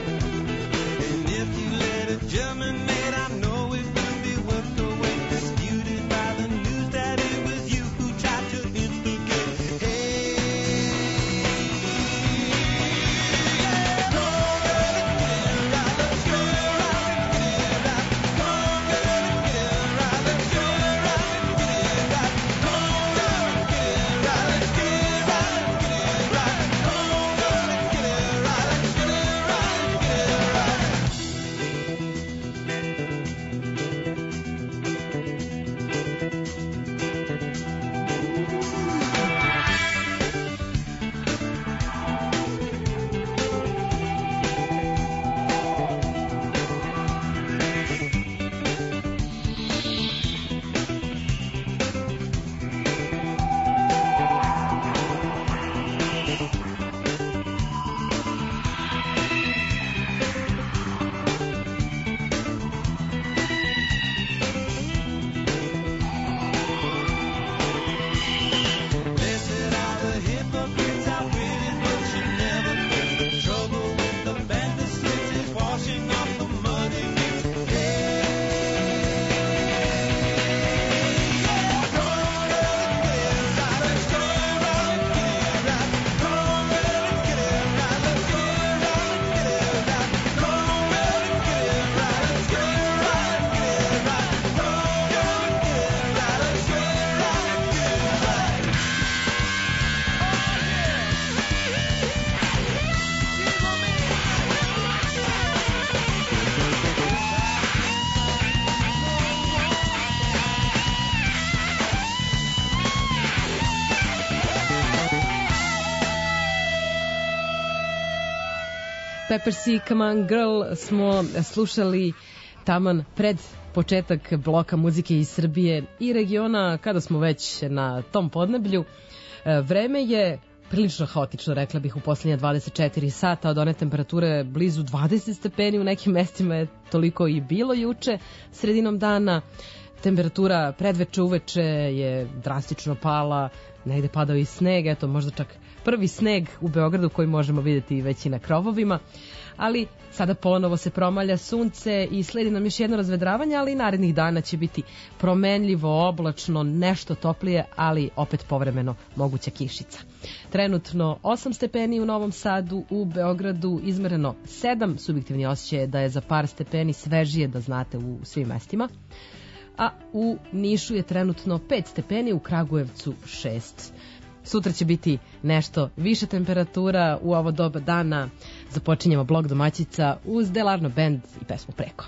Germinate, I know it will be worth the wait. This beauty Peppers i Come On Girl smo slušali taman pred početak bloka muzike iz Srbije i regiona. Kada smo već na tom podneblju, vreme je prilično haotično, rekla bih, u posljednja dvadeset četiri sata, od one temperature blizu dvadeset stepeni, u nekim mestima je toliko i bilo juče, sredinom dana. Temperatura predveče uveče je drastično pala, negde padao i sneg, eto možda čak prvi sneg u Beogradu koji možemo vidjeti već i na krovovima, ali sada ponovo se promalja sunce i sledi nam još jedno razvedravanje, ali narednih dana će biti promenljivo, oblačno, nešto toplije, ali opet povremeno moguća kišica. Trenutno osam stepeni u Novom Sadu, u Beogradu izmereno sedam, subjektivni osjećaj je da je za par stepeni svežije, da znate, u svim mestima, a u Nišu je trenutno pet stepeni, u Kragujevcu šest. Sutra će biti nešto više temperatura. U ovo doba dana započinjemo blok domaćica uz Delarno band i pesmu Preko.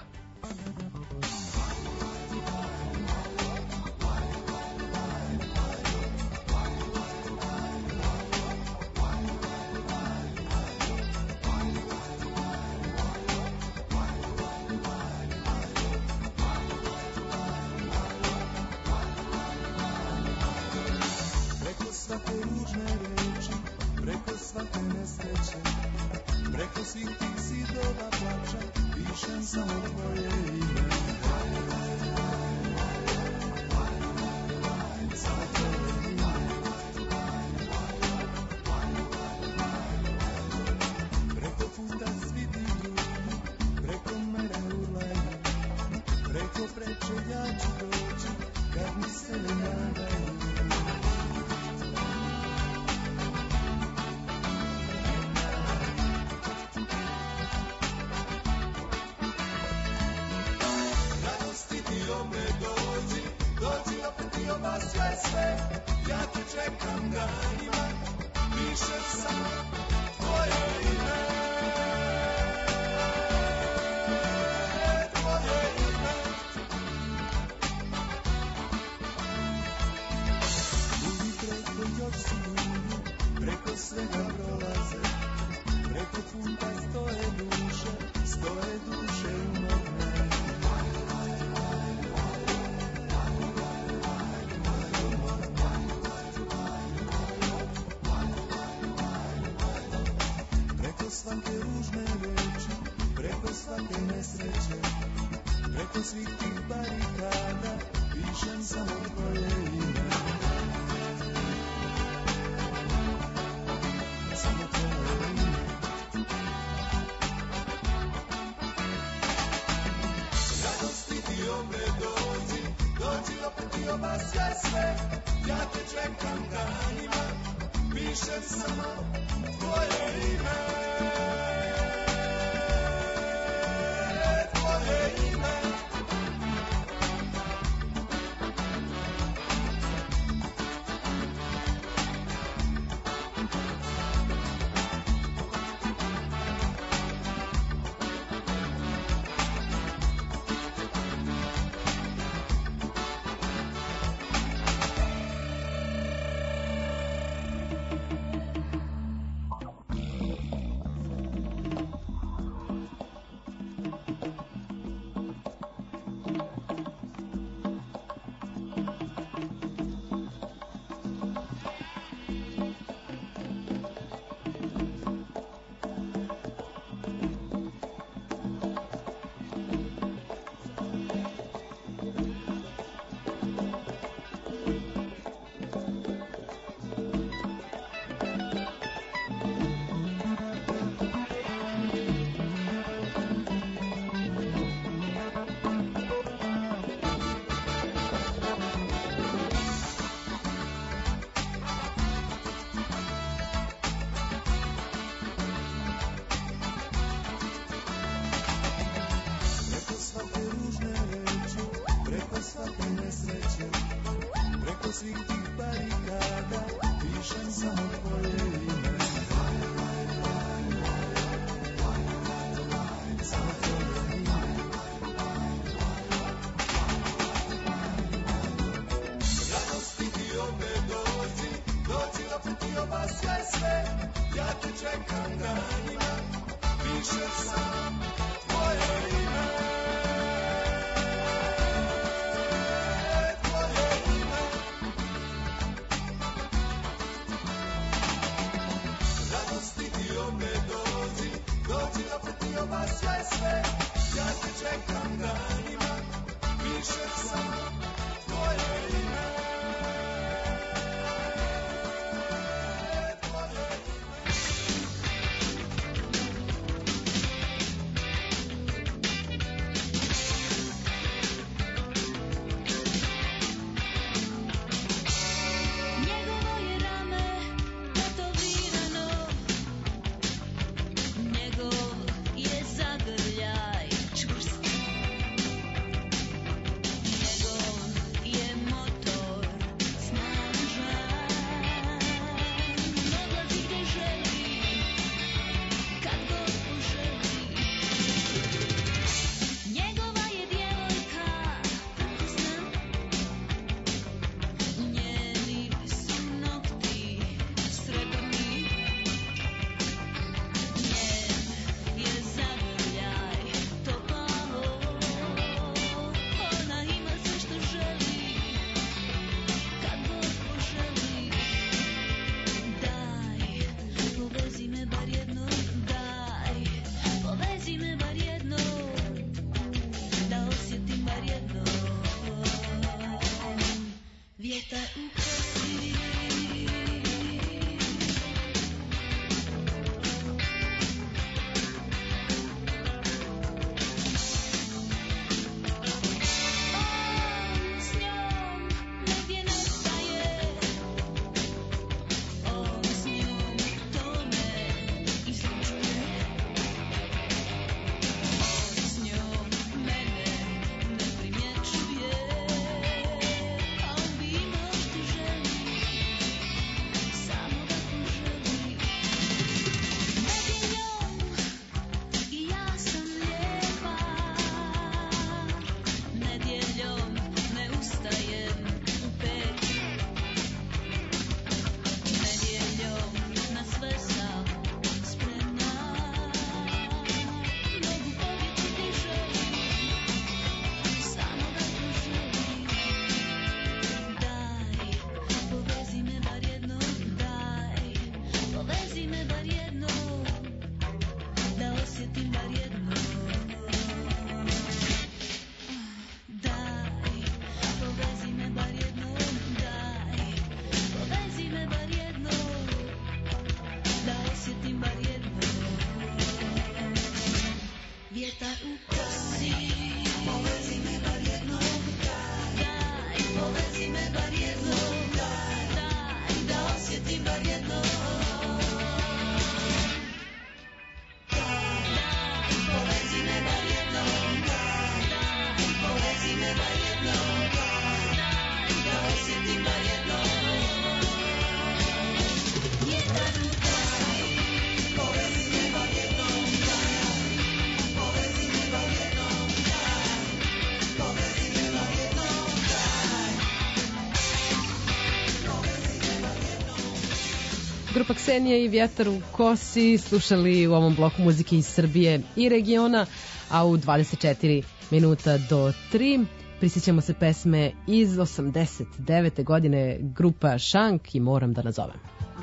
Grupa Ksenija i Vjetar u kosi slušali u ovom bloku muzike iz Srbije i regiona, a u dvadeset četiri minuta do tri prisjećamo se pesme iz osamdeset devete godine, grupa Šank i Moram da nazovem.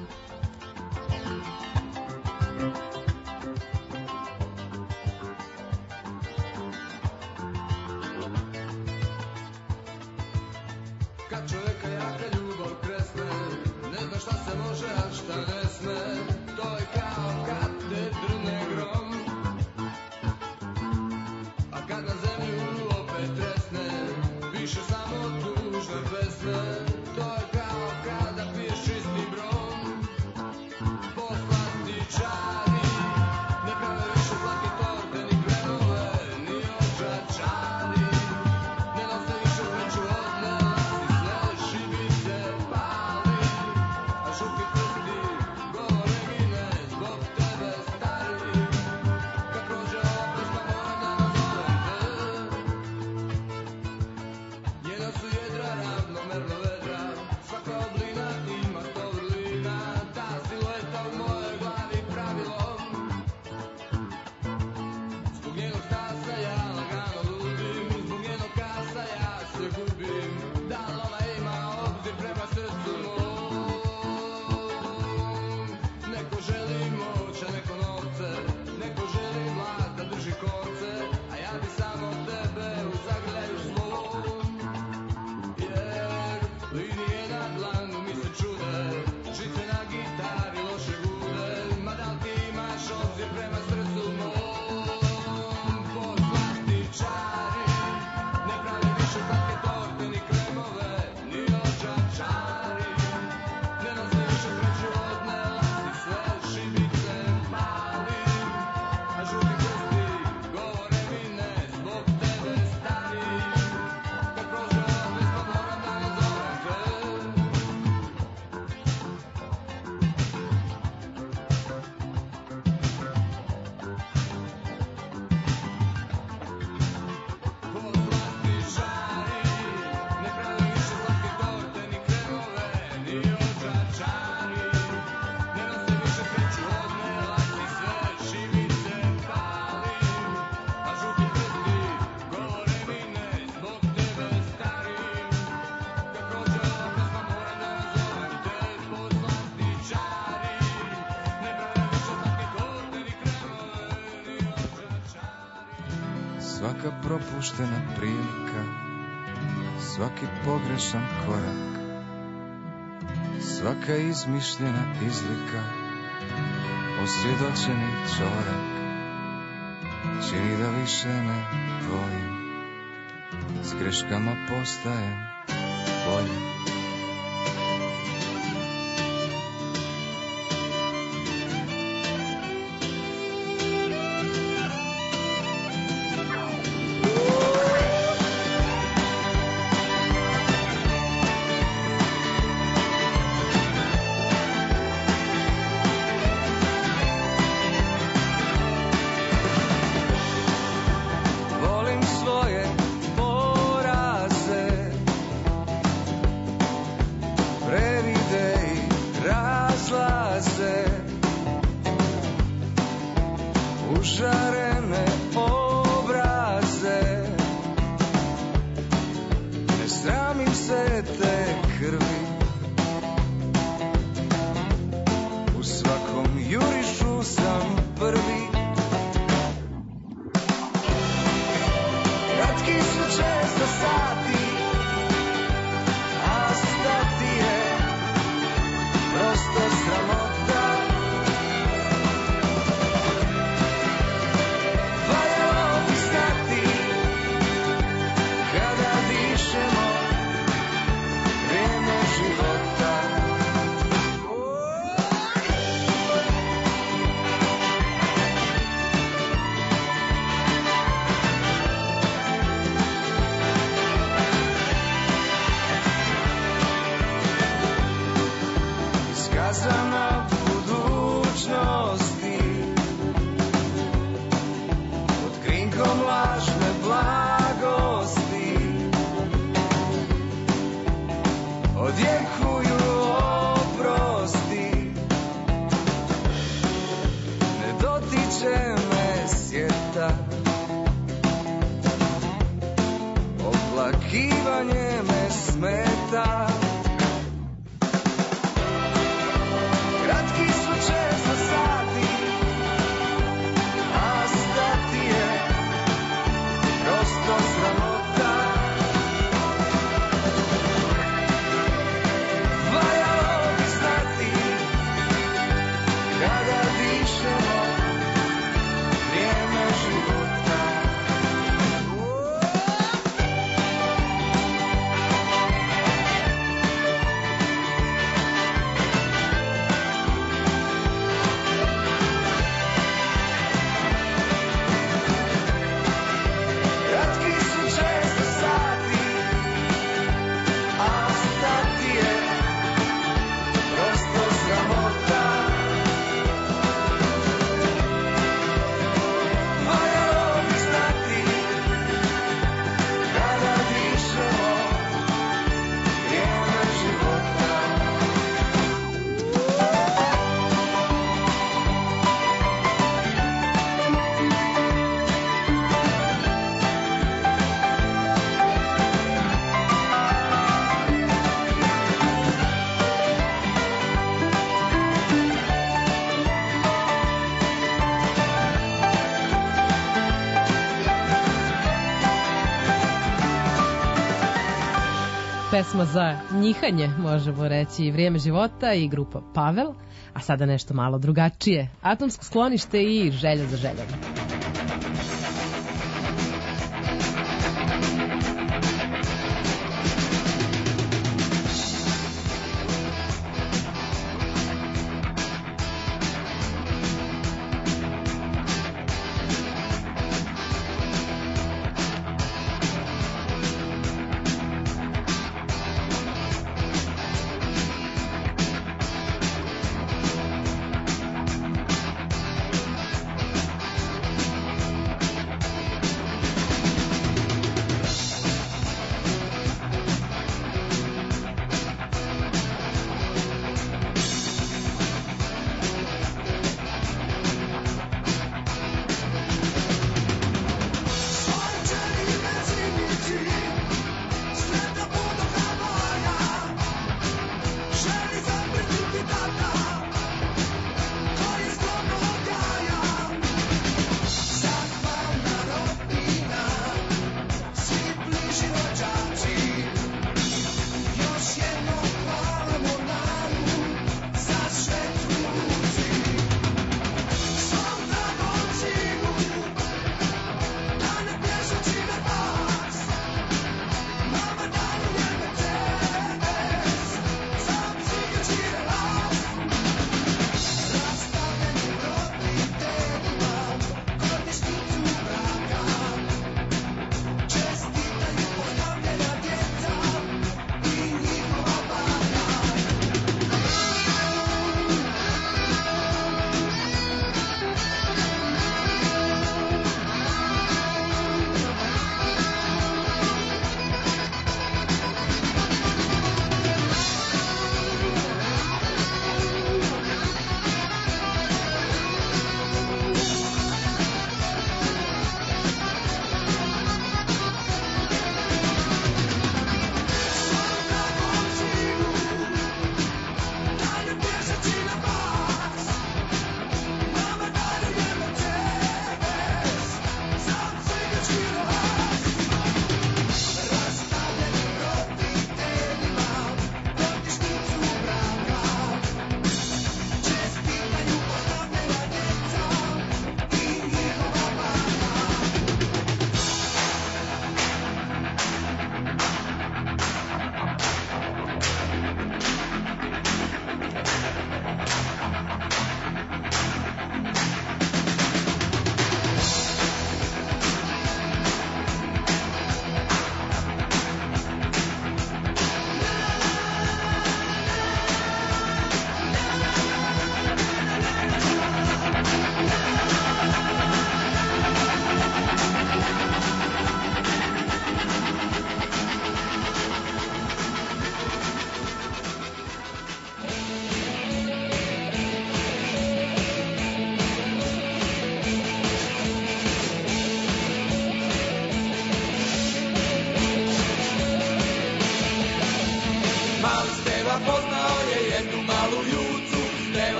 Kad čovjeka jaka ljubav kresne, ne zna šta se može, a šta ne sme. To je kao kad te drne grom, a kad na zemlju opet tresne, piše samo tužne pesme. To je kao kada piješ čisti brom, poslati čari, ne prave više plake torte, ni krenove, ni očačari. Ne nose više vreću od nas, i sve šibice pali, a žuti prsti govore mi ne zbog tebe stari. Kad prođe ova pesma moram da nazovem te. Njena su jedra ravnomerno vedra, svaka oblina ima sto vrlina, ta silueta u mojoj glavi pravilom. Zbog njenog stasa ja lagano ludim, zbog njenog kasa ja se gubim. Da li ona ima obzir prema srcu mom? Neko želi moć, a neko novce, neko želi vlast da drži konce, a ja bi samo tebe u zagrljaju svom. Jer linije na dlanu mi se čude, žice na gitari loše gude, ma da li ti imaš obzir prema srcu mom? Poslati čari, ne pravi više slatke torte, ni kremove, ni očačari. Ne nose više sreću od nas, i sve šibice pali, a žuti prsti govore mi ne zbog tebe stari. Kad prođe ova pesma moram da nazovem te. Poslati žari, ne prave više slatke torte, ni kremove, ni očačari. Ne nose više sreću od nas, i sve šibice pali, a žuti prsti govore mi ne zbog tebe stari. Kad prođe ova pesma moram da nazovem te. Poslati čari, ne prave više slatke torte, ni kremove, ni očačari. Svaka propuštena prilika, svaki pogrešan korak, svaka izmišljena izlika, osvjedočeni čorak, čini da više ne brojim, s greškama postajem bolji. Volim svoje poraze, previde i razlaze, užarene obraze. Ne sramim se te krvi, u svakom jurišu sam prvi. Kratki su često sati, a stati je prosto sramota. Valjalo bi stati Plakivanje me smeta. Kratki su često sati, a stati je prosto sramota. Valjalo bi znati kada dišemo vrijeme života. Pesma za njihanje, možemo reći, Vrijeme života i grupa Pavel, a sada nešto malo drugačije. Atomsko sklonište i Želja za željom. Thank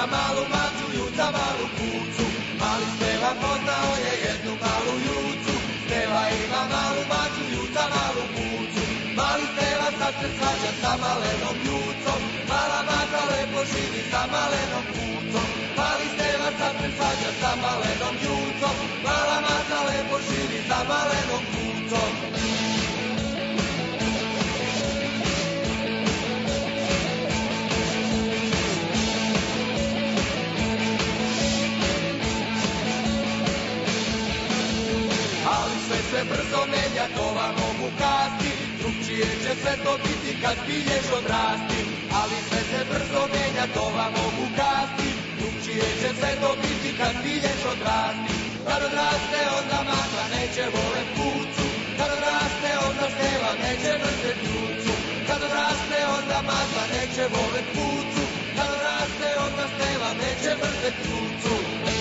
ima malu maču, juca malu kucu. Mali Steva poznao je jednu malu jucu. Steva ima malu maču, juca malu kucu. Mali Steva sad se svađa sa malenom jucom. Mala mača lepo živi sa malenom kucom. Mali Steva sad se svađa sa malenom jucom. Mala mača lepo živi sa malenom kucom. Ali sve se brzo menja, to vam mogu kasti. Drugčije će sve to biti kad bilješ odrasti. Ali sve se brzo menja, to vam mogu kasti. Drugčije će sve to biti kad bilješ odrasti. Kad odraste onda mača neće volet kucu. Kad odraste onda Steva neće mrzet jucu. Kad odraste onda mača neće volet kucu. Kad odraste onda Steva neće mrzet jucu.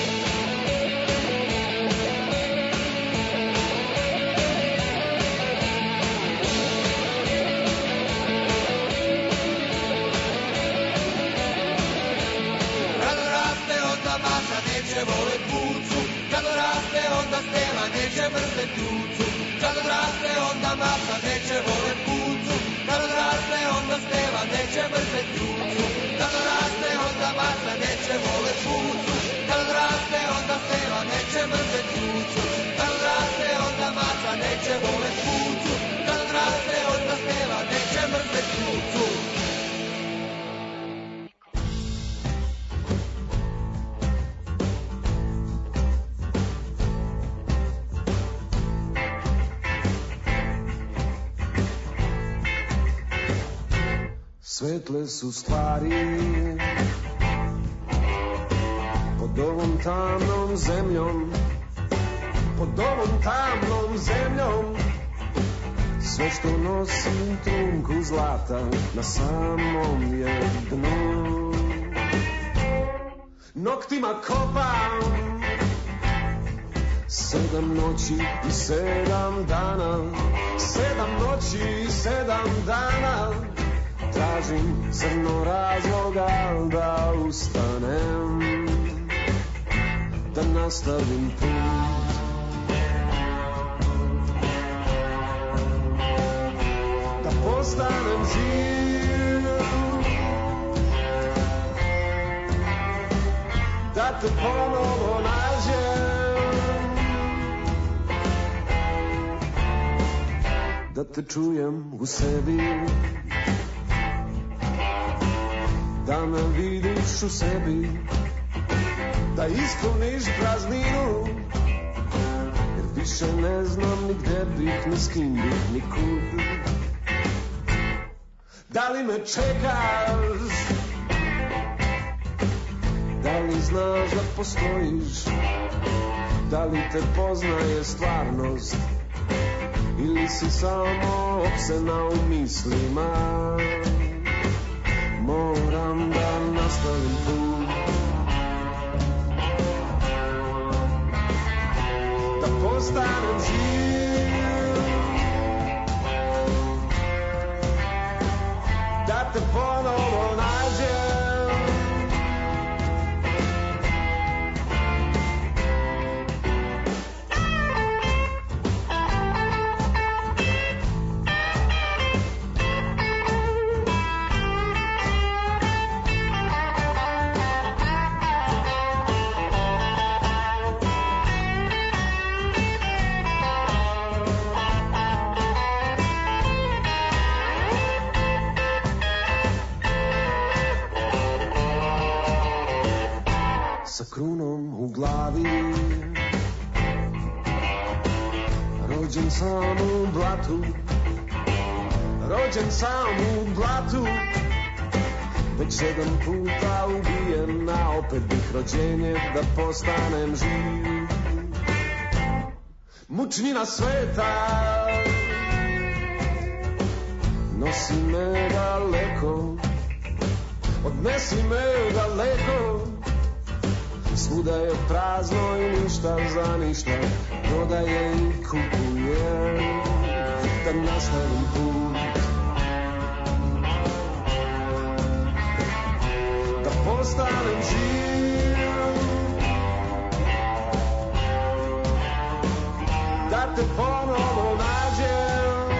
Mača neće volet kucu. Kad odraste onda Steva neće mrzet jucu. Kad odraste onda mača neće volet kucu. Kad odraste onda Steva neće mrzet jucu. Kad odraste onda mača neće volet kucu. Kad odraste onda Steva neće mrzet jucu. Kad odraste onda mača neće volet kucu. Kad odraste onda Steva neće mrzet jucu. Svetle su stvari pod ovom tamnom zemljom, pod ovom tamnom zemljom. Sve što nosi trunku zlata na samom je dnu. Noktima kopam sedam noći i sedam dana, sedam noći i sedam dana. Tražim crno razloga da ustanem, da nastavim put. Da postanem živ, da te ponovo nađem, da te čujem u sebi, da me vidiš u sebi, da ispuniš prazninu, jer više ne znam ni gde bih, ni s kim bih, ni kud. Da li me čekaš, da li znaš da postojiš, da li te poznaje stvarnost, ili si samo opsena u mislima. Moram da nastavim put, da postanem živ, da te ponovo nađem. Sa krunom u glavi, rođen sam u blatu, rođen sam u blatu. Već sedam puta ubijen, a opet bih rođenje da postanem živ. Mučnina sveta nosi me daleko, odnesi me daleko. Svuda je prazno i ništa za ništa, prodaje i kupuje, da nastavim put, da postanem živ, ponovo nađem.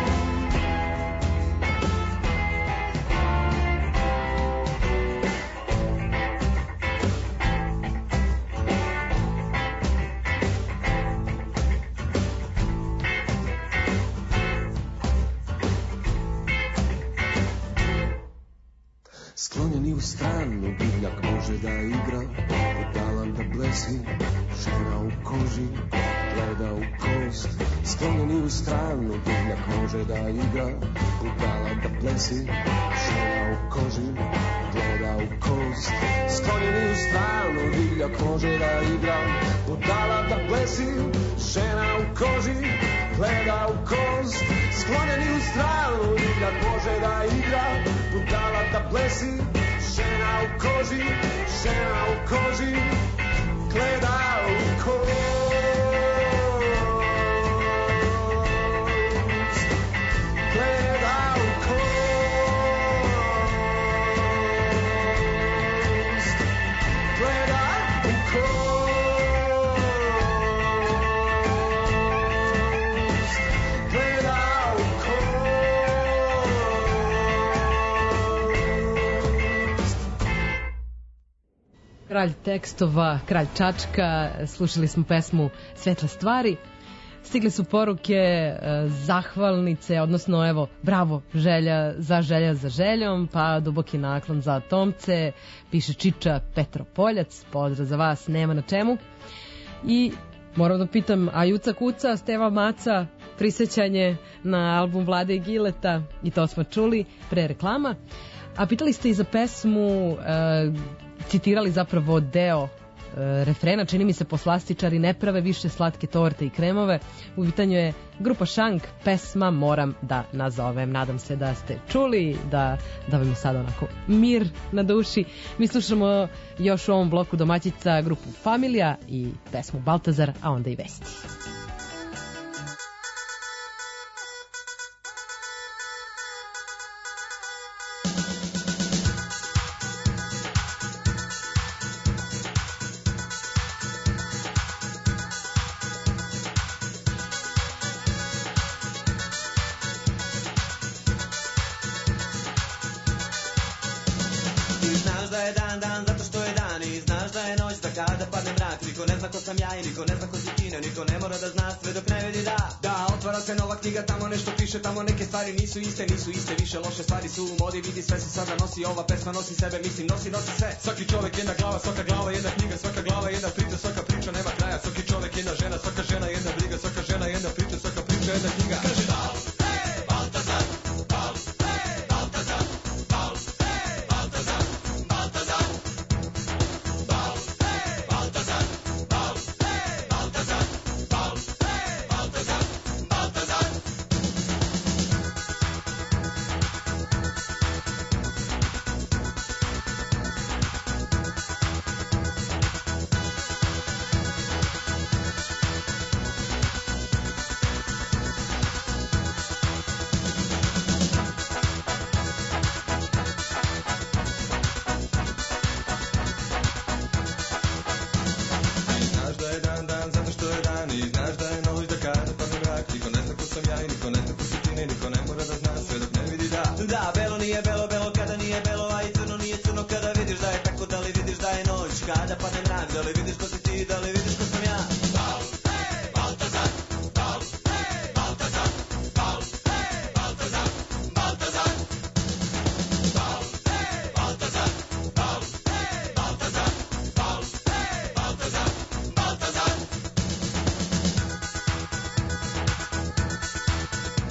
Sklonjeni u stranu, divljak može da igra, budalan da blesi, žena u koži, gleda u kost. Sklonjeni u stranu, divljak može da igra, budalan da blesi, žena u koži, gleda u kost. Sklonjeni u stranu, divljak može da igra, budalan da blesi, žena u koži, gleda u kost. Sklonjeni u stranu, divljak može da igra, budala da blesi, žena u koži, žena u koži, gleda u kost. Gleda u kost. Gleda u kost. Gleda u Kralj tekstova, kralj Čačka, slušali smo pesmu Svetle stvari. Stigle su poruke, e, zahvalnice, odnosno evo, bravo, želja za želja za željom, pa duboki naklon za atomce, piše Čiča Petropoljac, pozdrav za vas, nema na čemu. I moram da pitam, a Juca Kuca, Steva Maca, prisjećanje na album Vlade i Gileta, i to smo čuli pre reklama. A pitali ste i za pesmu, e, citirali zapravo deo e, refrena, čini mi se poslastičari ne prave više slatke torte i kremove. U pitanju je grupa Šank, pesma Moram da nazovem. Nadam se da ste čuli, da, da vam je sada onako mir na duši. Mi slušamo još u ovom bloku domaćica grupu Familija i pesmu Baltazar, a onda i vesti. Kada padne mrak, niko ne zna ko sam ja i niko ne zna ko si ti, niko ne mora da zna sve dok ne vidi da. Da, otvara se nova knjiga, tamo nešto piše, tamo neke stvari nisu iste, nisu iste, više loše stvari su u modi, vidi sve se sada nosi, ova pesma nosi sebe, mislim nosi, nosi sve. Svaki čovjek jedna glava, svaka glava jedna knjiga, svaka glava jedna priča, svaka priča nema kraja, svaki čovjek jedna žena, svaka žena jedna briga, svaka žena jedna priča, svaka priča jedna knjiga. Kaže da, hey, Baltazar, Bal, hey, Baltazar, Bal, hey, Baltazar, Baltazar. Da, belo nije belo, belo kada nije belo, a i crno nije crno kada vidiš da je tako, da li vidiš da je noć, kada padne mrak, da li vidiš ko si ti, da li vidiš ko sam ja. Bal, hey, Baltazar, Bal, hey, Baltazar, Bal, hey, Baltazar, Baltazar, Bal, hey, Baltazar, Bal, hey, Baltazar, Bal, hey, Baltazar, Baltazar.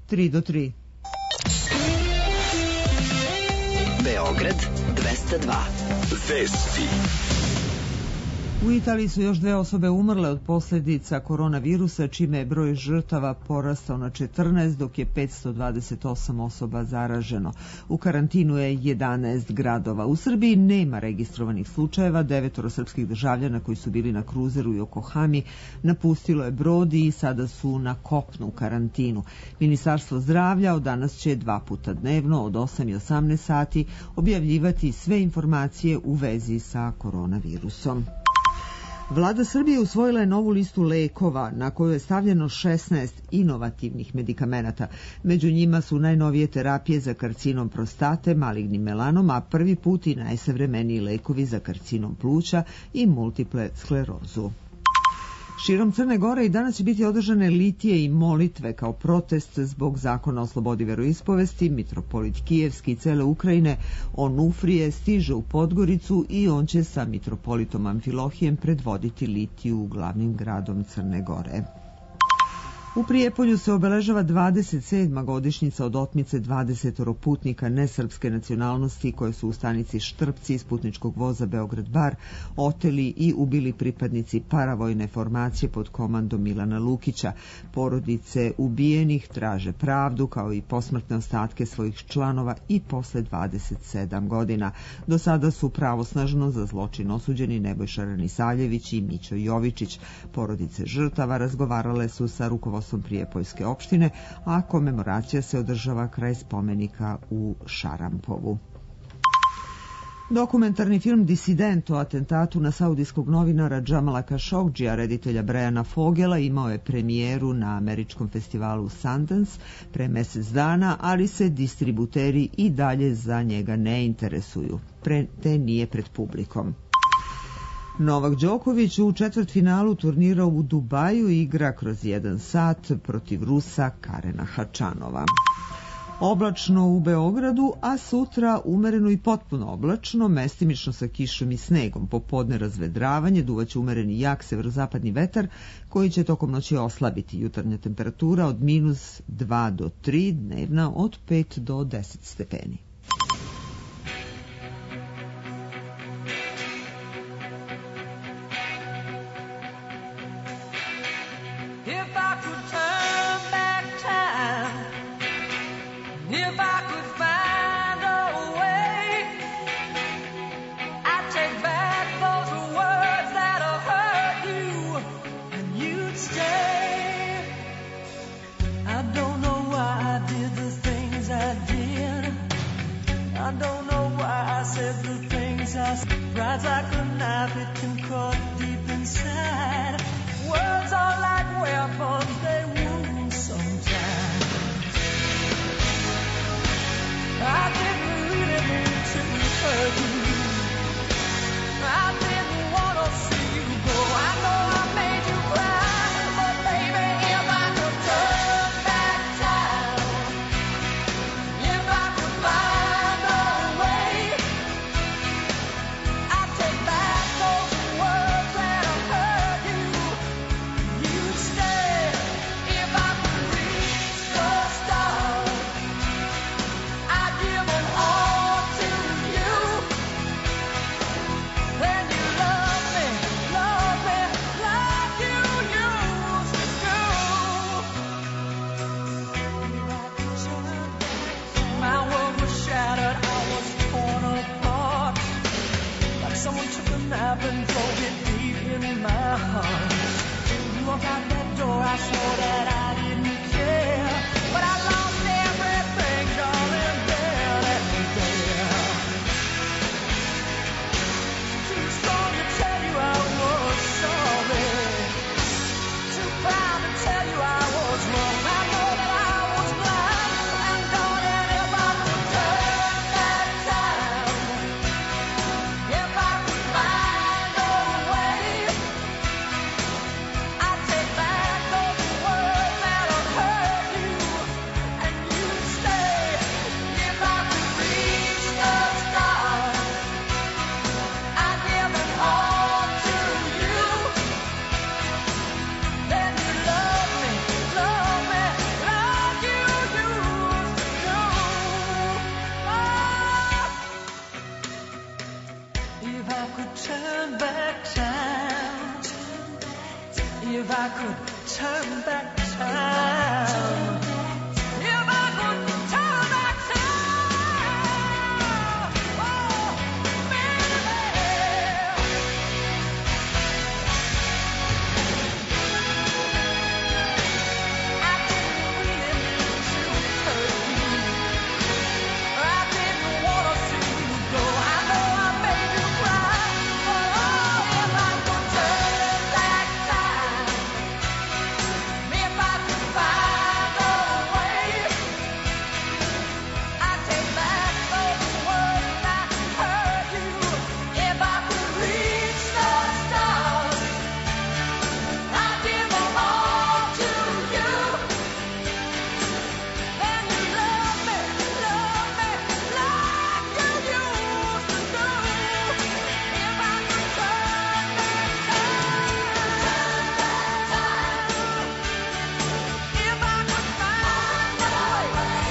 tri do tri. Beograd dvesta dva. Vesti. U Italiji su još dve osobe umrle od posljedica koronavirusa, čime je broj žrtava porastao na četrnaest, dok je petsto dvadeset osam osoba zaraženo. U karantinu je jedanaest gradova. U Srbiji nema registrovanih slučajeva. Devetoro srpskih državljana koji su bili na kruzeru u Yokohami napustilo je brod i sada su na kopnu u karantinu. Ministarstvo zdravlja od danas će dva puta dnevno od osam i osamnaest sati objavljivati sve informacije u vezi sa koronavirusom. Vlada Srbije usvojila je novu listu lekova na koju je stavljeno šesnaest inovativnih medikamenata. Među njima su najnovije terapije za karcinom prostate, maligni melanom, a prvi put i najsavremeniji lekovi za karcinom pluća i multiple sklerozu. Širom Crne Gore i danas će biti održane litije i molitve kao protest zbog zakona o slobodi veroispovesti. Mitropolit Kijevski i cele Ukrajine Onufrije stiže u Podgoricu i on će sa mitropolitom Amfilohijem predvoditi litiju glavnim gradom Crne Gore. U Prijepolju se obeležava dvadeset sedma godišnjica od otmice dvadesetoro putnika nesrpske nacionalnosti koje su u stanici Štrpci iz putničkog voza Beograd-Bar oteli i ubili pripadnici paravojne formacije pod komandom Milana Lukića. Porodice ubijenih traže pravdu kao i posmrtne ostatke svojih članova i posle dvadeset sedam godina. Do sada su pravosnažno za zločin osuđeni Nebojša Ranisaljević i Mićo Jovičić. Porodice žrtava razgovarale su sa rukovodstvom Prijepoljske opštine, a komemoracija se održava kraj spomenika u Šarampovu. Dokumentarni film Disident o atentatu na saudijskog novinara Džamala Kašogdžija, reditelja Briana Fogela, imao je premijeru na američkom festivalu Sundance pre mjesec dana, ali se distributeri i dalje za njega ne interesuju, pre, te nije pred publikom. Novak Đoković u četvrtfinalu turnira u Dubaju igra kroz jedan sat protiv Rusa Karena Hačanova. Oblačno u Beogradu, a sutra umereno i potpuno oblačno, mestimično sa kišom i snegom. Popodne razvedravanje, duvaće umereni jak severozapadni vetar koji će tokom noći oslabiti. Jutarnja temperatura od minus dva do tri, dnevna od pet do deset stepeni. If I could turn back time, if I could find a way, I'd take back those words that have hurt you, and you'd stay. I don't know why I did the things I did. I don't know why I said the things I said. Rides like a knife, it can cut deep inside. Words are like weapons, they I could turn back time. If I could turn back time. Oh, baby. I didn't really mean to hurt you. I didn't want to see you go. I know I made you cry. But oh, if I could turn back time. If I could find a way, I'd take back those words I heard you. If I could reach the stars, I'd give them all to you. Then you love me, love me like you used to do. If I could turn back time, turn back time. If I could find a way,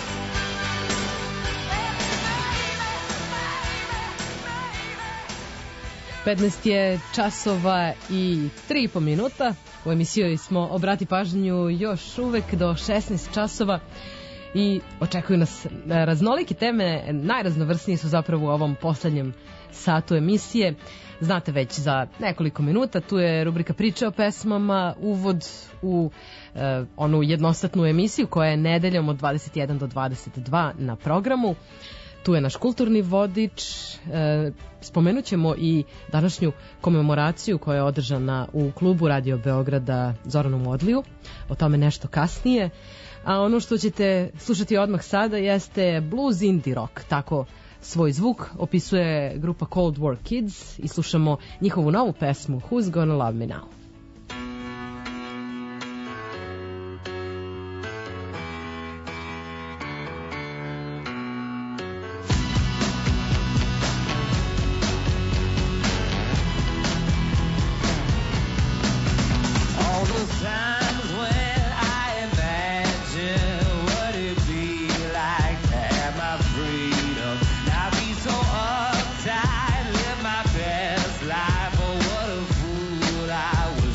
petnaest je časova i tri i po minuta. U emisiji smo Obrati pažnju još uvek do šesnaest časova i očekuju nas raznolike teme. Najraznovrsnije su zapravo u ovom poslednjem satu emisije. Znate već za nekoliko minuta, tu je rubrika Priče o pesmama, uvod u e, onu jednostatnu emisiju koja je nedeljom od dvadeset jedan do dvadeset dva na programu. Tu je naš kulturni vodič, e, spomenut ćemo i današnju komemoraciju koja je održana u klubu Radio Beograda Zoranom Odliju, o tome nešto kasnije. A ono što ćete slušati odmah sada jeste blues indie rock, tako svoj zvuk opisuje grupa Cold War Kids i slušamo njihovu novu pesmu Who's Gonna Love Me Now. All the times when I imagine what it'd be like to have my freedom, not be so uptight, live my best life. Oh, what a fool I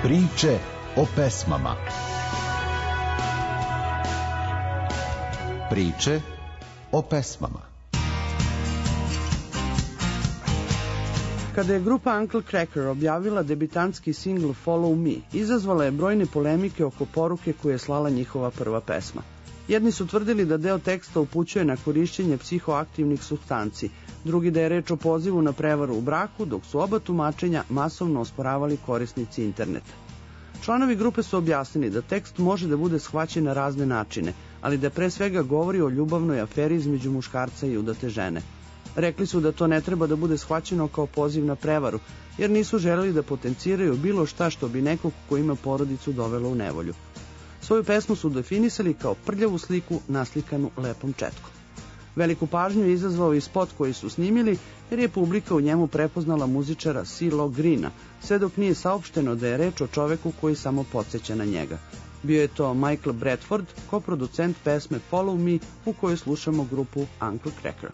Priče o pesmama. Priče o pesmama. Kada je grupa Uncle Cracker objavila debitantski singl Follow Me, izazvala je brojne polemike oko poruke koju je slala njihova prva pesma. Jedni su tvrdili da deo teksta upućuje na korišćenje psihoaktivnih supstanci, drugi da je reč o pozivu na prevaru u braku, dok su oba tumačenja masovno osporavali korisnici interneta. Članovi grupe su objasnili da tekst može da bude shvaćen na razne načine, ali da pre svega govori o ljubavnoj aferi između muškarca i udate žene. Rekli su da to ne treba da bude shvaćeno kao poziv na prevaru, jer nisu želeli da potenciraju bilo šta što bi nekog ko ima porodicu dovelo u nevolju. Svoju pesmu su definisali kao prljavu sliku naslikanu lepom četkom. Veliku pažnju je izazvao i spot koji su snimili, jer je publika u njemu prepoznala muzičara CeeLo Greena, sve dok nije saopšteno da je reč o čoveku koji samo podsjeća na njega. Bio je to Michael Bradford, koproducent pesme Follow Me, u kojoj slušamo grupu Uncle Cracker.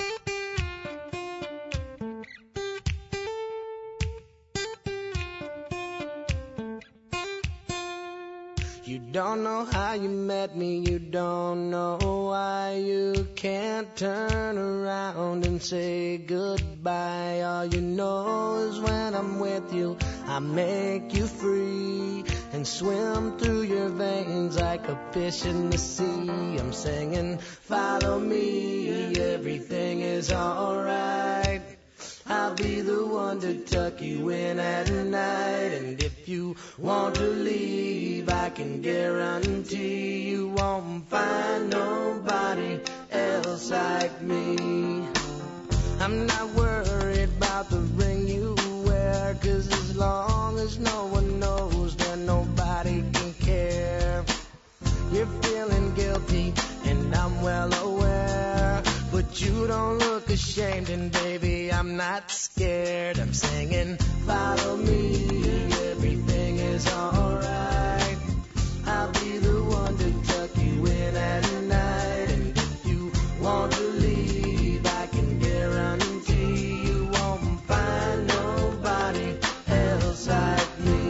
You don't know how you met me, you don't know why you can't turn around and say goodbye. All you know is when I'm with you, I make you free and swim through your veins like a fish in the sea. I'm singing, follow me, everything is alright. I'll be the one to tuck you in at night. And if you want to leave, I can guarantee you won't find nobody else like me. I'm not worried about the ring you wear, 'cause as long as no one knows, then nobody can care. You're feeling guilty, and I'm well aware, but you don't look ashamed, and baby, I'm not scared. I'm singing, follow me, everything is alright. I'll be the one to tuck you in at night. And if you want to leave, I can guarantee you won't find nobody else like me.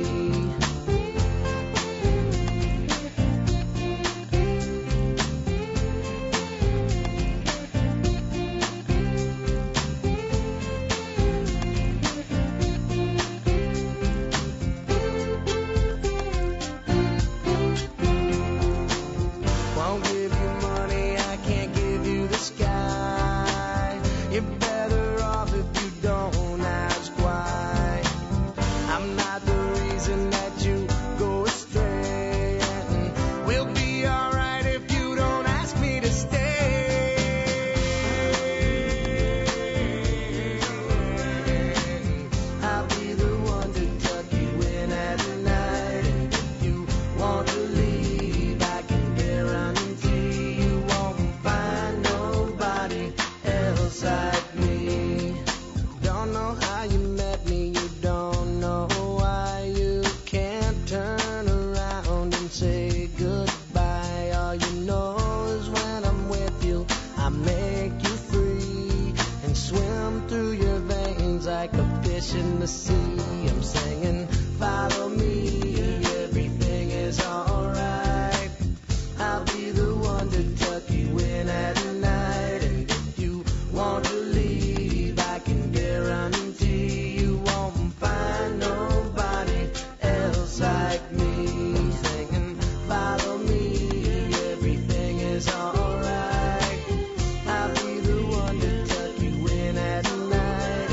In the sea, I'm singing, follow me, everything is alright. I'll be the one to tuck you in at night. And if you want to leave, I can guarantee you won't find nobody else like me. Singing, follow me, everything is alright. I'll be the one to tuck you in at night.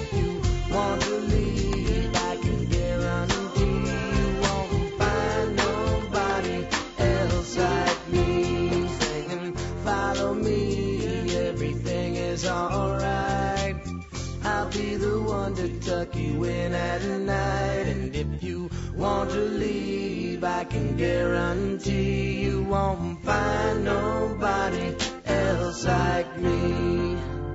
Want to leave, I can guarantee you won't find nobody else like me. Singing, follow me, everything is alright. I'll be the one to tuck you in at night. And if you want to leave, I can guarantee you won't find nobody else like me.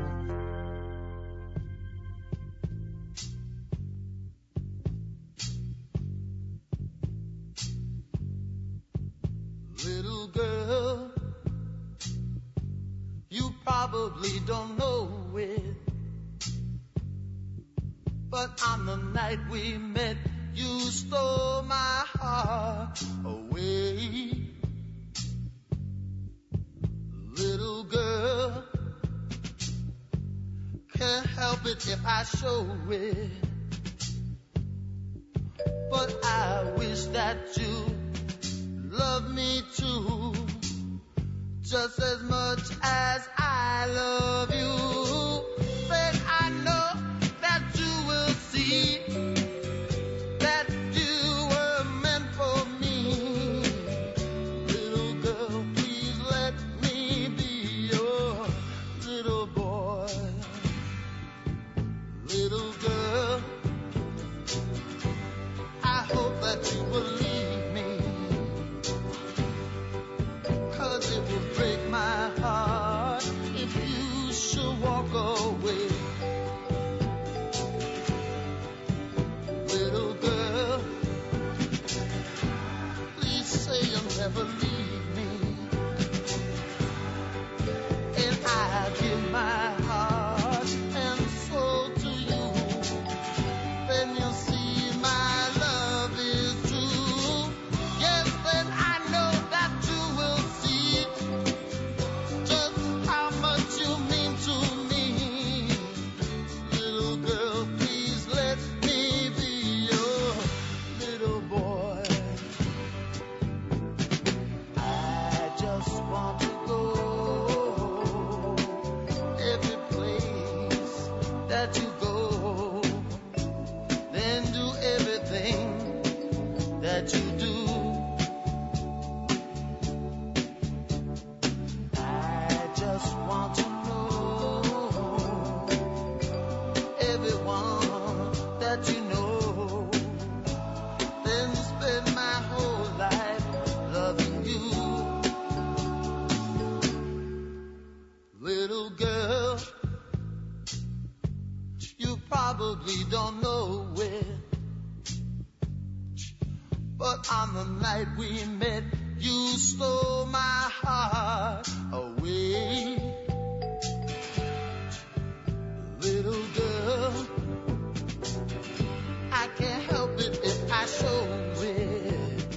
Little girl, you probably don't know it, but on the night we met, you stole my it if I show it. But I wish that you love me too, just as much as I love you. Then I know that you will see that you were meant for me. Little girl, please let me be your little boy. Little girl, I hope that you believe me, 'cause it would break my heart if you should walk away. Little girl, please say you'll never leave me, and I give my heart and soul to you. Then you'll see my love is true. Yes, then I know that you will see just how much you mean to me. Little girl, please let me be your little boy. I just want to go every place that you go, then do everything that you do. I just want to know everyone that you know, then spend my whole life loving you. Little girl, you probably don't know it, but on the night we met, you stole my heart away. Little girl, I can't help it if I show it,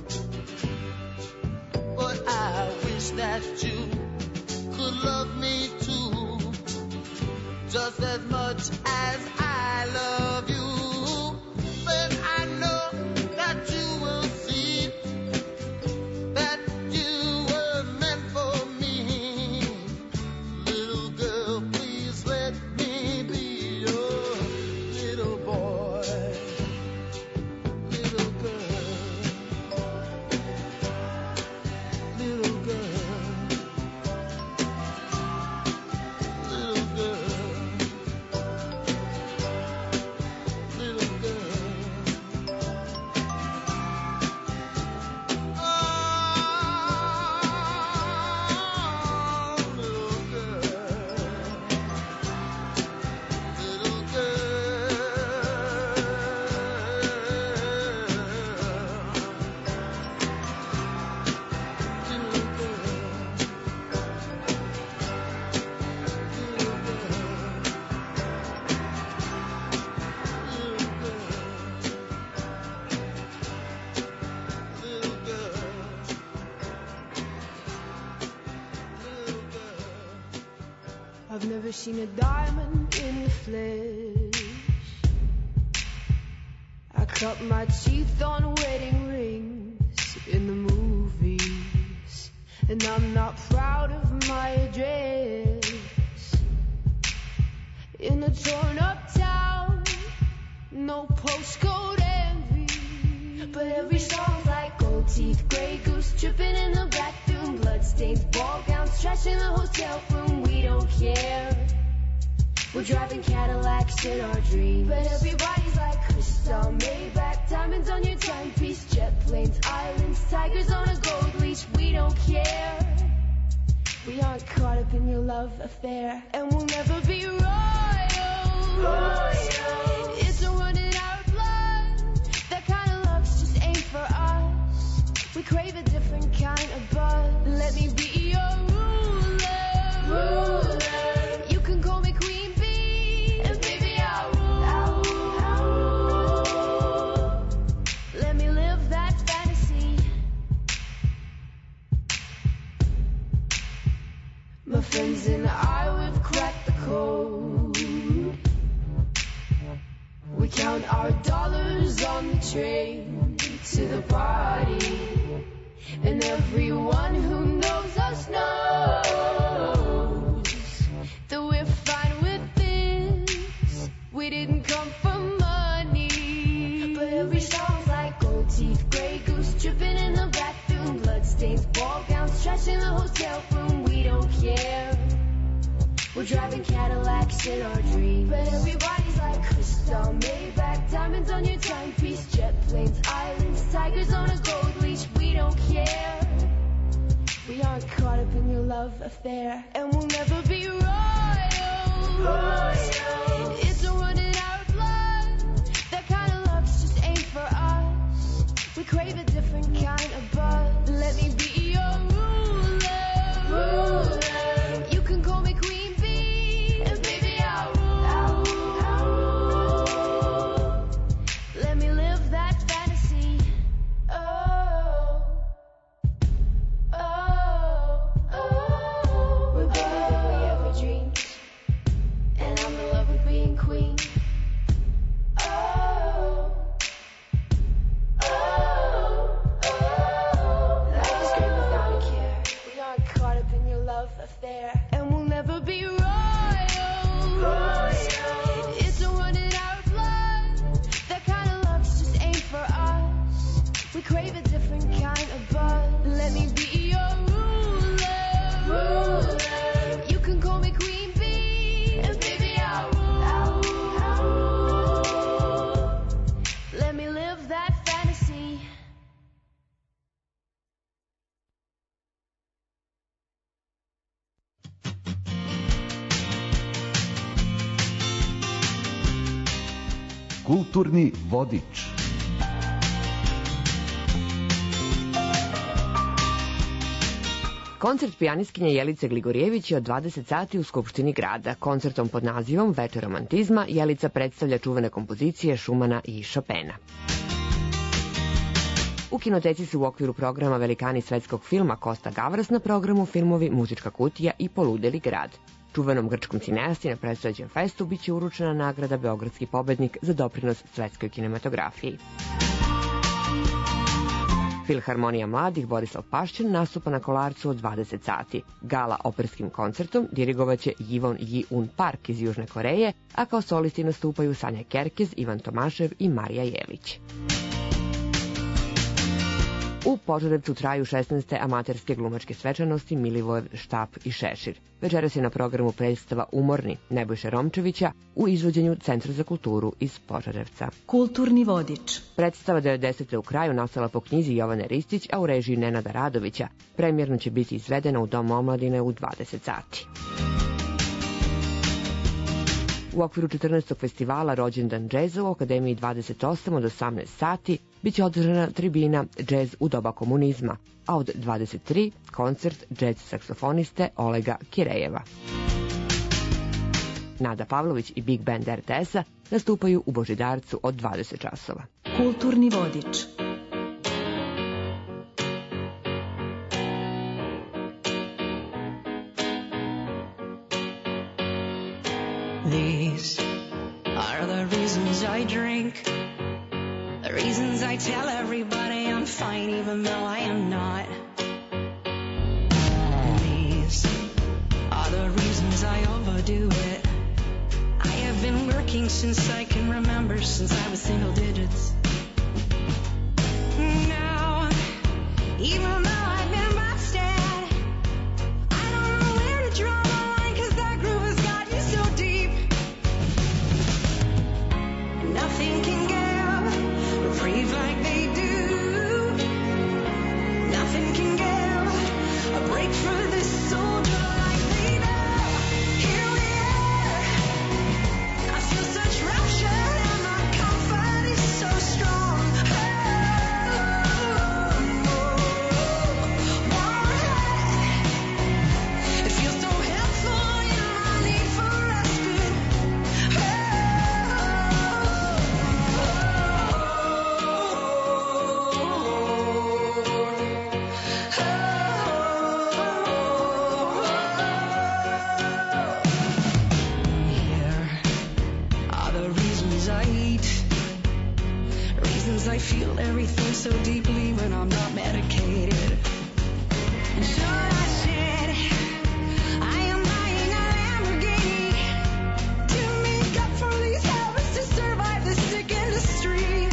but I wish that you could love me too, just as much as I love you. Then I know that you will see that you were meant for me. Little girl, please let me be your little boy. Little girl, little girl, little girl, little girl. Oh, little girl, little I've never seen a diamond in the flesh. I cut my teeth on wedding rings in the movies, and I'm not proud of my address. In a torn up town, no postcode envy, but every song's like gold teeth, gray goose dripping in the bathroom, bloodstains, ball gowns, trash in the hotel room. We don't care. We're driving Cadillacs in our dreams, but everybody's like crystal, Maybach, diamonds on your timepiece, jet planes, islands, tigers on a gold leash. We don't care. We aren't caught up in your love affair, and we'll never be royal. Royal. It's a run in our blood. That kind of love's just ain't for us. We crave a different kind of buzz. Let me be your ruler. Ruler. You can call me Queen Bee, and baby I'll rule. I'll rule. Let me live that fantasy. My friends and I, we've cracked the code. We count our dollars on the train to the party. And everyone who knows us knows that we're fine with this. We didn't come for money. But every song's like gold teeth, grey goose dripping in the bathroom, bloodstains, ball gowns, trash in the hotel room. We don't care. We're driving Cadillacs in our dreams. But everybody's like crystal, Maybach, diamonds on your timepiece, jet planes, islands, tigers on a gold leash. We don't care. We aren't caught up in your love affair, and we'll never be royal. Royal. It's a running our blood. That kind of luck's just ain't for us. We crave a different kind of buzz. Let me be your ruler. Ruler. You can call me Queen Bee, and baby I'll rule. I'll rule. I'll rule. Let me live that fantasy. Oh. Oh. Oh. We're bigger than we ever dreamed, and I'm in love with being queen. Oh. Oh. Oh. Life is great without a care. We aren't caught up in your love affair, and we'll never be royal. Royal. It's a run in our blood. That kind of luck's just ain't for us. We crave a different kind of buzz. Let me be your ruler. Ruler. You can call me Queen Bee, and baby I'll rule. I'll rule. I'll rule. Let me live that fantasy. Kulturni vodič. Koncert pijanistkinje Jelice Gligorijević je od dvadeset sati u Skupštini grada. Koncertom pod nazivom Veče romantizma Jelica predstavlja čuvene kompozicije Šumana i Šopena. U kinoteci su u okviru programa Velikani svetskog filma Kosta Gavras na programu filmovi Muzička kutija i Poludeli grad. Čuvenom grčkom cineasti na predstojećem festu biće uručena nagrada Beogradski pobednik za doprinos svetskoj kinematografiji. Filharmonija mladih Borislav Pašćan nastupa na Kolarcu od dvadeset sati. Gala operskim koncertom dirigovaće Jivon Ji-un Park iz Južne Koreje, a kao solisti nastupaju Sanja Kerkez, Ivan Tomašev i Marija Jelić. U Požarevcu traju šesnaeste amaterske glumačke svečanosti Milivojev štap i šešir. Večeras je na programu predstava Umorni Nebojše Romčevića u izvođenju Centra za kulturu iz Požarevca. Kulturni vodič. Predstava devedesete u kraju nastala po knjizi Jovane Ristić, a u režiji Nenada Radovića. Premijerno će biti izvedena u Domu omladine u dvadeset sati. U okviru četrnaestog festivala Rođendan džeza u Akademiji dvadeset osam od osamnaest sati biće održana tribina Džez u doba komunizma, a od dvadeset tri koncert džez saksofoniste Olega Kirejeva. Nada Pavlović i Big Band er te es-a nastupaju u Božidarcu od dvadeset časova. Kulturni vodič. These are the reasons I drink, the reasons I tell everybody I'm fine even though I am not. And these are the reasons I overdo it. I have been working since I can remember, since I was single digits. Now, even though I've been busted, I don't know where to draw the line, 'cause that groove has got you so deep. Nothing can give reprieve like they do. Nothing can give a break for this soldier like they do. Here we are. I feel such rapture and my comfort is so strong. feel everything so deeply when I'm not medicated. And should I said I am buying a Lamborghini to make up for these habits to survive the sick industry.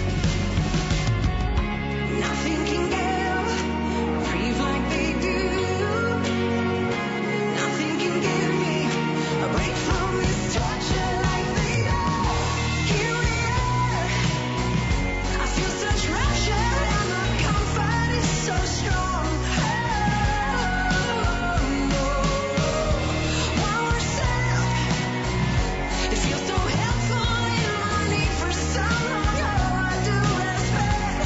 Nothing can give, breathe like they do. Nothing can give me a break from this torture like they do. Here we are. I feel such rapture and the comfort is so strong. While we're set up, it feels so helpful in my need for someone. All I do is bed.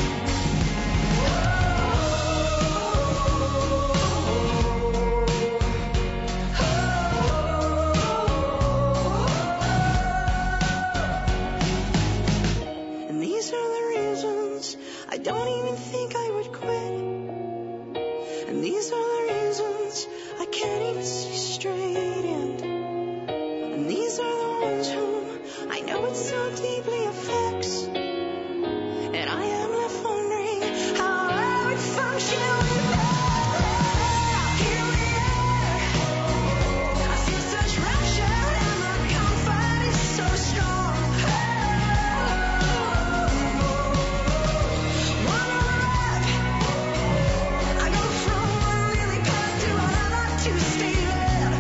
And these are the reasons I don't even think I would quit. And these are the reasons I can't even see straight. And, and these are the ones whom I know it so deeply affects. And I am left wondering how I would function without. Here we are. I feel such rapture and the comfort is so strong. One wrap. I go from one really past to another to stay there.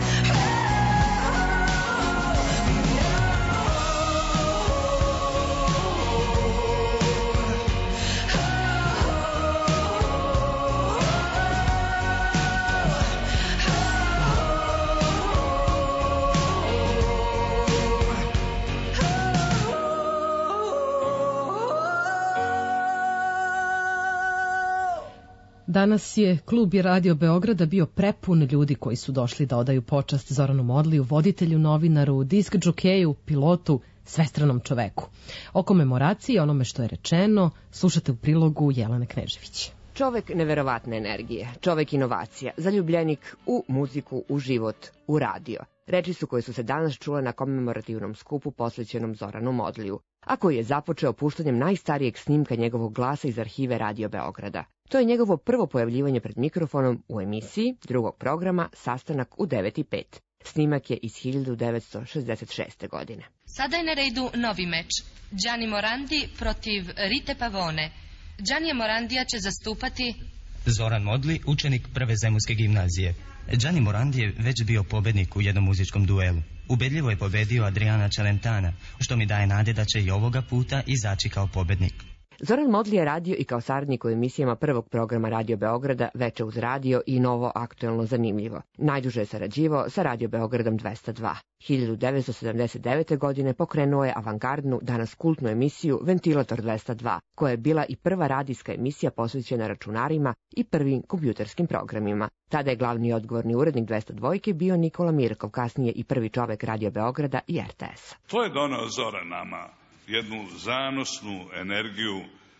Danas je klub i Radio Beograda bio prepun ljudi koji su došli da odaju počast Zoranu Modliju, voditelju, novinaru, disk džokeju, pilotu, svestranom čoveku. O komemoraciji, onome što je rečeno, slušate u prilogu Jelene Knežević. Čovek neverovatne energije, čovek inovacija, zaljubljenik u muziku, u život, u radio. Reči su koje su se danas čule na komemorativnom skupu posvećenom Zoranu Modliju, a koji je započeo puštanjem najstarijeg snimka njegovog glasa iz arhive Radio Beograda. To je njegovo prvo pojavljivanje pred mikrofonom u emisiji drugog programa Sastanak u devet i pet. Snimak je iz hiljadu devetsto šezdeset šeste. godine. Sada je na redu novi meč. Gianni Morandi protiv Rite Pavone. Gianni Morandija će zastupati Zoran Modli, učenik prve zemunske gimnazije. Gianni Morandi je već bio pobednik u jednom muzičkom duelu. Ubedljivo je pobedio Adriana Celentana, što mi daje nade da će i ovoga puta izaći kao pobednik. Zoran Modli je radio i kao saradnik u emisijama prvog programa Radio Beograda Veče uz radio i Novo aktuelno zanimljivo. Najduže je sarađivao sa Radio Beogradom dvesta dva. hiljadu devetsto sedamdeset devete. godine pokrenuo je avangardnu, danas kultnu emisiju Ventilator dvesta dva, koja je bila i prva radijska emisija posvećena računarima i prvim kompjuterskim programima. Tada je glavni odgovorni urednik dvesta dva bio Nikola Mirkov, kasnije i prvi čovek Radio Beograda i er te esa. To je donao Zoran nama. Jednu zanosnu energiju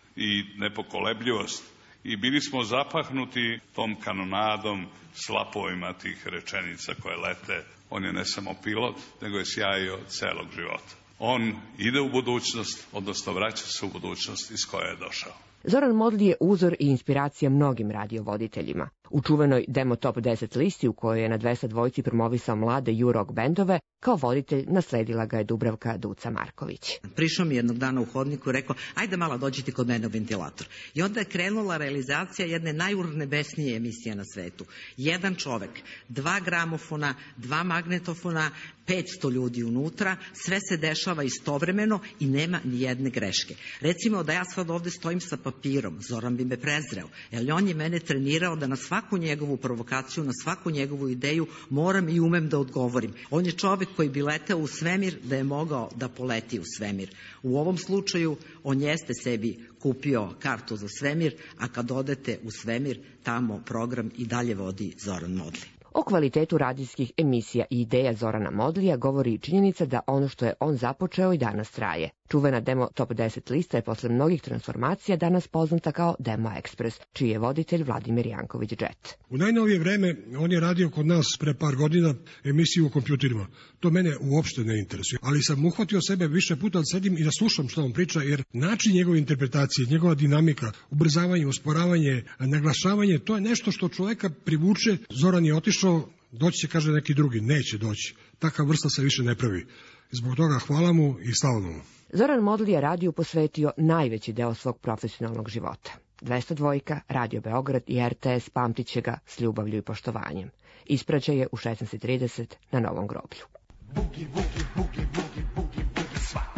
i nepokolebljivost i bili smo zapahnuti tom kanonadom, slapovima tih rečenica koje lete. On je ne samo pilot, nego je sjajio celog života. On ide u budućnost, odnosno vraća se u budućnost iz koje je došao. Zoran Modli je uzor i inspiracija mnogim radiovoditeljima. U čuvenoj Demo Top deset listi u kojoj je na dvesta dva promovisao mlade U-rock bendove, kao voditelj nasledila ga je Dubravka Duca Marković. Prišao mi jednog dana u hodniku i rekao, ajde malo dođite kod mene u Ventilator. I onda je krenula realizacija jedne najurnebesnije emisije na svetu. Jedan čovek, dva gramofona, dva magnetofona, petsto ljudi unutra, sve se dešava istovremeno i nema ni jedne greške. Recimo da ja sad ovde stojim sa papirom, Zoran bi me prezreo, jer on je mene trenirao da na svaku njegovu provokaciju, na svaku njegovu ideju moram i umem da odgovorim. On je čovek koji bi leteo u svemir da je mogao da poleti u svemir. U ovom slučaju on jeste sebi kupio kartu za svemir, a kad odete u svemir, tamo program i dalje vodi Zoran Modli. O kvalitetu radijskih emisija i ideja Zorana Modlija govori i činjenica da ono što je on započeo i danas traje. Čuvena Demo Top deset lista je posle mnogih transformacija danas poznata kao Demo Express, čiji je voditelj Vladimir Janković Džet. U najnovije vreme on je radio kod nas pre par godina emisiju o kompjuterima. To mene uopšte ne interesuje, ali sam uhvatio sebe više puta da sedim i da slušam što on priča, jer način njegove interpretacije, njegova dinamika, ubrzavanje, usporavanje, naglašavanje, to je nešto što čoveka privuče. Zoran je otišao, doći će, kaže neki drugi, neće doći. Taka vrsta se više ne pravi. Zbog toga hvala mu i slava mu. Zoran Modlija radiju posvetio najveći deo svog profesionalnog života. dvesta dva, Radio Beograd i R T S pamtit će ga s ljubavlju i poštovanjem. Ispraća je u šesnaest trideset na Novom groblju. Bugi, bugi, bugi, bugi, bugi, bugi svak.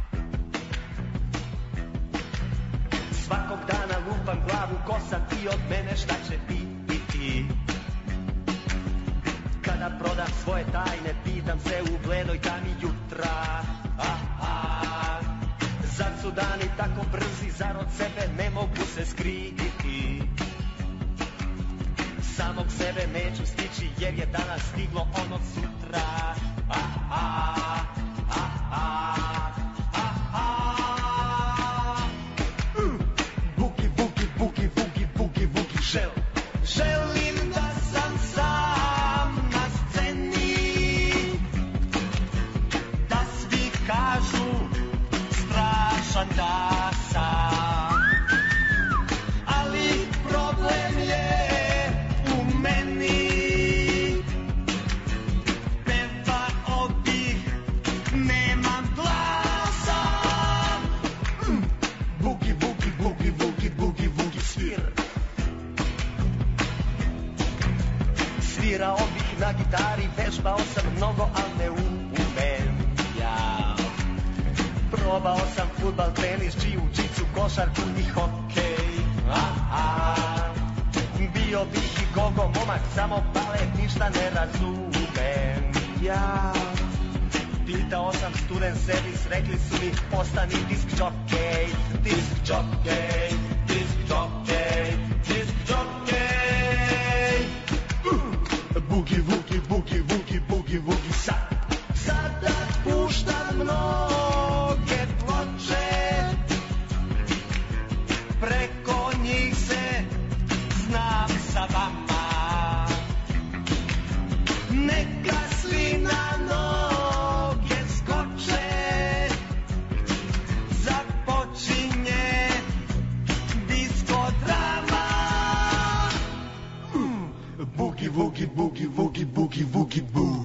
Svakog dana lupam glavu, ko sam ti od mene, šta će biti? Kada prodam svoje tajne, pitam se u bledoj tami jutra. Ah, ah. Zar su dani tako brzi, zar od sebe ne mogu se skriti? Samog sebe neću stići, jer je danas stiglo ono sutra. Ah, ah, ah, ah, ah, ah. Mm. Bugi, bugi, bugi, bugi, bugi, bugi, žel. Želim da sam sam na sceni, da svi kažu strašan da sam, ali problem je u meni. Pevao bih, nemam glasa. Mm. Bugi, bugi, bugi, bugi, bugi, bugi, svir. Svirao bih na gitari, vežbao sam mnogo, al ne umem ja. Probao sam fudbal, tenis, džiu-džicu, košarku i hokej. Ah, ah. Bio bih i gogo momak, samo balet, ništa ne razumem ja. Pitao sam student servis, rekli su mi postani disk jockey, disk jockey, disk jockey, disk jockey. Uh. Bugi, bugi, bugi, bugi, bugi, bugi, sad. Sada puštam mnoge ploče, preko njih se znam sa vama. Neka svi na noge skoče, započinje disko drama. Mm. Bugi, bugi, bugi, bugi, bugi, bugi, bugi.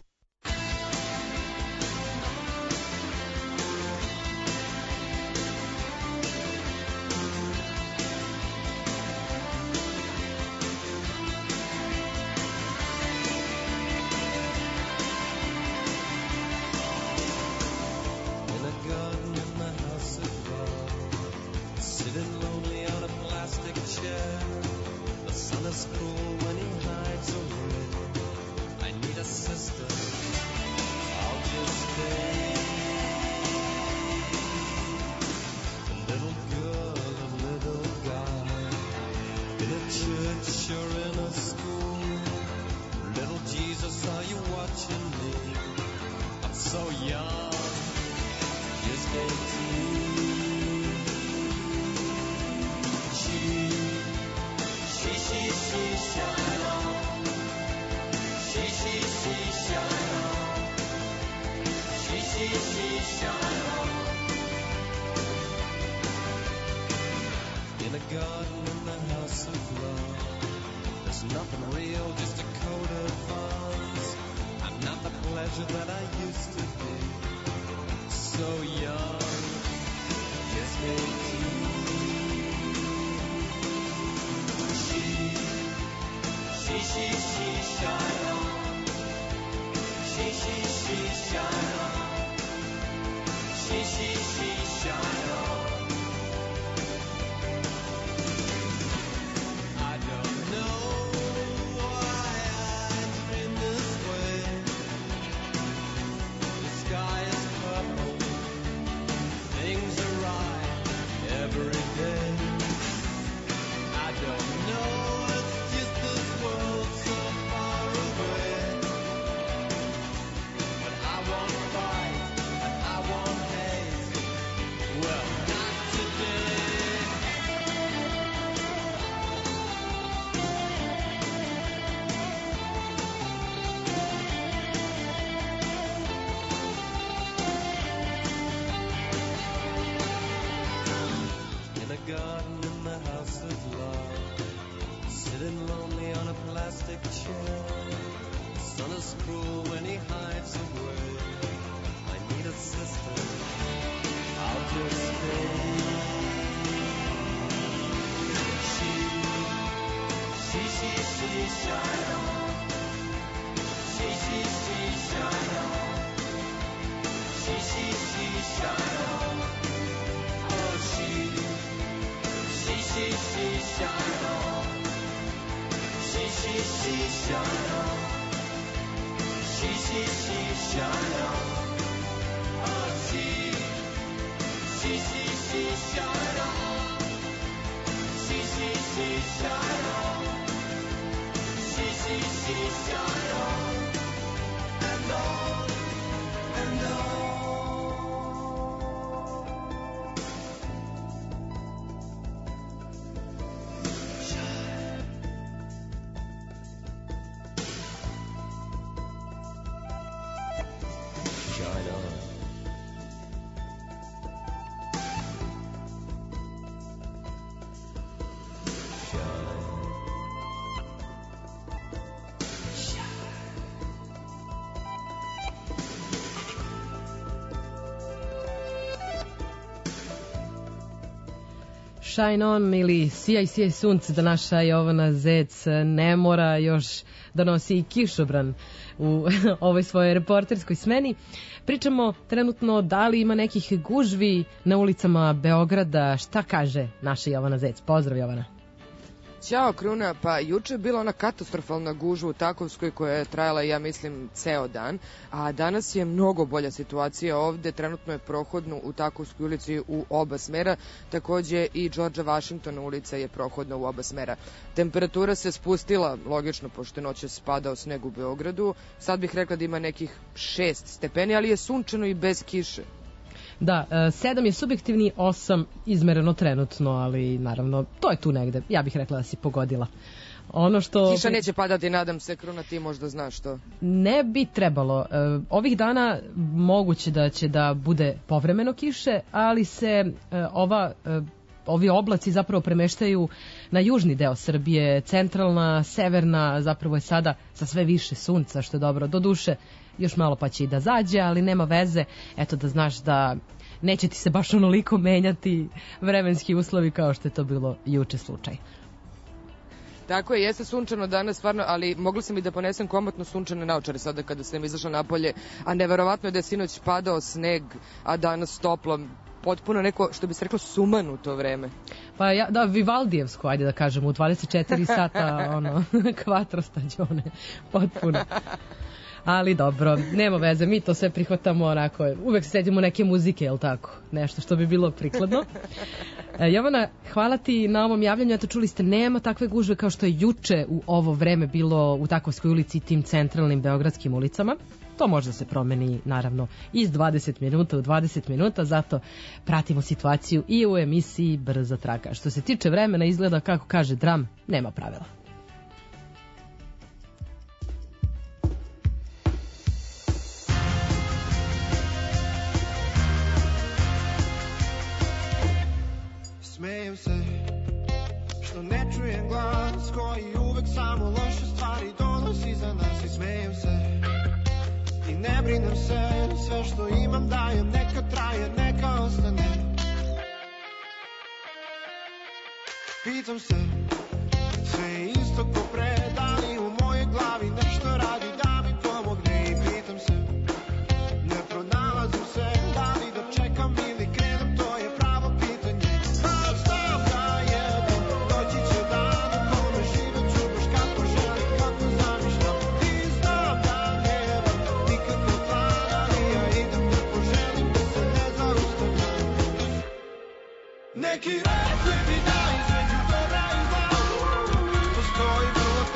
Away. alone in the house of love, sitting lonely on a plastic chair. The sun is cruel when he hides away. I need a sister out to stay. She, she, she, she, shine on. She, she, she, shine on. She, she, she, shine on. Oh, she, she, she, she, shine on. She, she, she, shine on. She, she, she, shine on. Oh, she, she, she, she, shine on. She, she, she, shine on. She, she, she, shine on. And on, and on. Shine on. Shine on ili Sijaj, sijaj sunce, da naša Jovana Zec ne mora još da nosi i kišobran u ovoj svojoj reporterskoj smeni. Pričamo trenutno da li ima nekih gužvi na ulicama Beograda. Šta kaže naša Jovana Zec? Pozdrav, Jovana. Ćao, Kruna. Pa juče je bila ona katastrofalna gužva u Takovskoj koja je trajala, ja mislim, ceo dan, a danas je mnogo bolja situacija ovde. Trenutno je prohodno u Takovskoj ulici u oba smera, takođe i Đorđa Vašingtona ulica je prohodna u oba smera. Temperatura se spustila, logično, pošto je noćas padao sneg u Beogradu. Sad bih rekla da ima nekih šest stepeni, ali je sunčano i bez kiše. Da, sedam je subjektivni, osam izmereno trenutno, ali naravno, to je tu negde. Ja bih rekla da si pogodila. Ono što... Kiša neće padati, nadam se, Kruna, ti možda znaš to. Ne bi trebalo. Ovih dana moguće da će da bude povremeno kiše, ali se ova... ovi oblaci zapravo premeštaju na južni deo Srbije, centralna, severna, zapravo je sada sa sve više sunca, što je dobro. Doduše, još malo pa će i da zađe, ali nema veze, eto da znaš da neće ti se baš onoliko menjati vremenski uslovi kao što je to bilo juče slučaj. Tako je, jeste sunčano danas, stvarno, ali mogla sam i da ponesem komotno sunčane naočare sada kada sam izašla napolje, a neverovatno je da je sinoć padao sneg, a danas toplo, potpuno neko, što bi se reklo, sumanuto vreme. Pa ja, da, Vivaldijevsko, ajde da kažemo, u dvadeset četiri sata, ono, quattro stagione, potpuno. Ali dobro, nema veze, mi to sve prihvatamo onako, uvek se sedimo neke muzike, jel tako? Nešto što bi bilo prikladno. E, Jovana, hvala ti na ovom javljanju, eto čuli ste, nema takve gužve kao što je juče u ovo vreme bilo u Takovskoj ulici i tim centralnim beogradskim ulicama. To može da se promeni, naravno, iz dvadeset minuta u dvadeset minuta, zato pratimo situaciju i u emisiji Brza traga. Što se tiče vremena, izgleda, kako kaže Dram, nema pravila. Smejem se što ne čujem glas koji uvek samo loše stvari donosi za nas. I smejem se i ne brinem se, sve što imam dajem, neka traje, neka ostane. Pitam se, sve je isto ko pre, da li u mojoj glavi nešto radi da mi pomogne. I pitam se, ne pronalazim se, da li da čekam ili krenem, to je pravo pitanje. A znam da jednom doći će dan u kome život ću baš kako želim, kako zamišljam. I znam da nemam nikakav plan, ali ja idem da poželim, da se ne zaustavljam. Neki recept da između dobra i zla postoji vrlo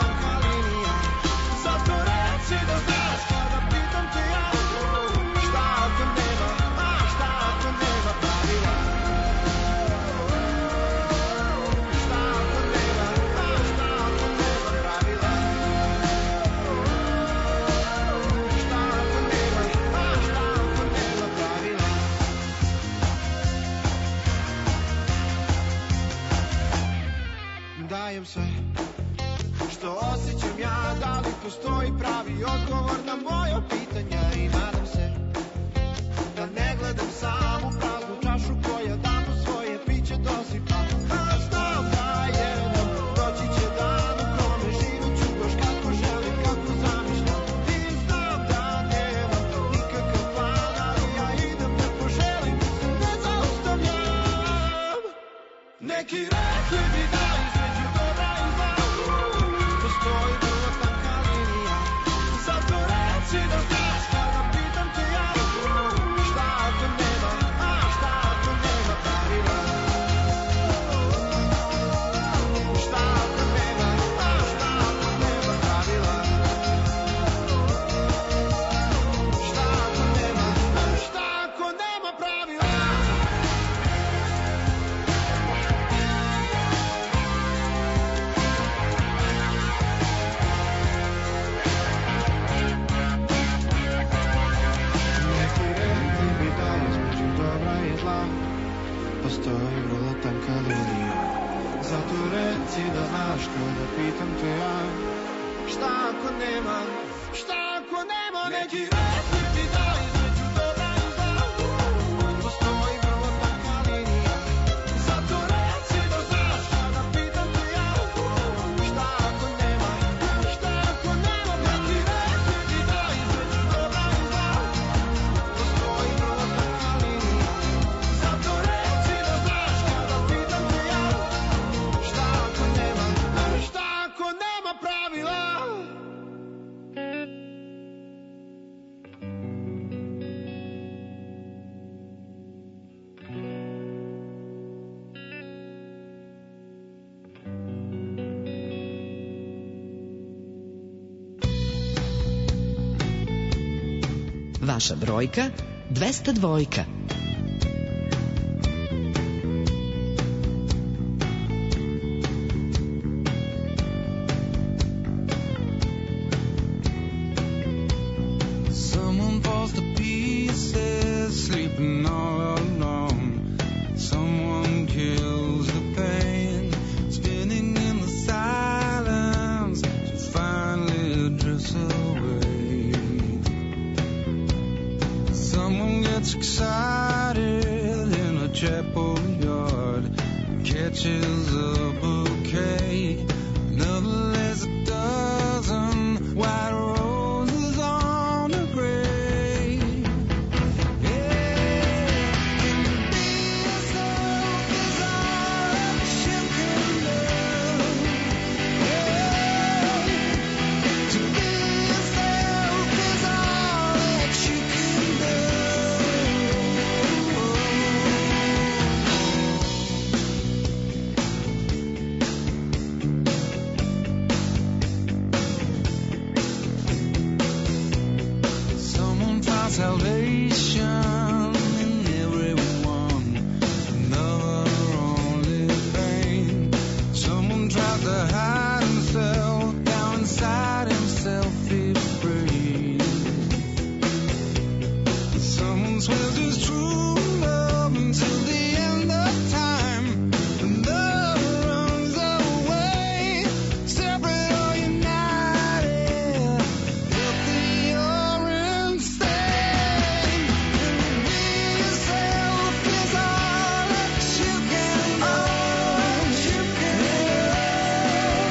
dajem sve što osjećam ja, da li postoji pravi odgovor na moja pitanja i nadam se da ne gledam sam u praznu čašu koja davno svoje piće dosipa. A znam da jednom doći će dan u kome živit ću baš kako želim, kako zamišljam. I znam da nemam nikakav plan, ali ja idem da poželim, ne zaustavljam. Neki rekli bi da između dobra i zla postoji vrlo tanka linija. Zato reci da znaš kada pitam te ja, šta ako nema, a šta ako nema pravila. Šta ako nema, a šta ako nema pravila. Šta ako nema, a šta ako nema pravila. Neki rekli bi da između dobra i zla postoji vrlo tanka linija. Zato reci da znaš kada pitam te ja, šta ako nema, šta ako nema. Neki rekli bi da između dobra i zla postoji vrlo tanka linija. Zato reci da znaš kada pitam te ja, šta ako nema, šta ako nema. Neki rekli bi da između dobra i zla postoji vrlo tanka linija. Zato reci da znaš kada pitam te ja, šta ako nema, šta ako nema pravila. Vaša brojka dvesta dvojka. Someone falls to pieces, sleeping all alone. Someone kills the pain, spinning in the silence to finally drifts away. Someone gets excited in a chapel yard, catches a bouquet. Another lays a dozen white roses on a grave. Yeah, and to be yourself is all that you can do. Yeah, to be yourself is all that you can do. Someone finds salvation in everyone, another only pain. Someone tries to hide himself down inside himself, be free. Someone swears his true love until the end of time. Another runs away, separate or united, healthy or insane. And to be yourself is all that you can do. All that you can do.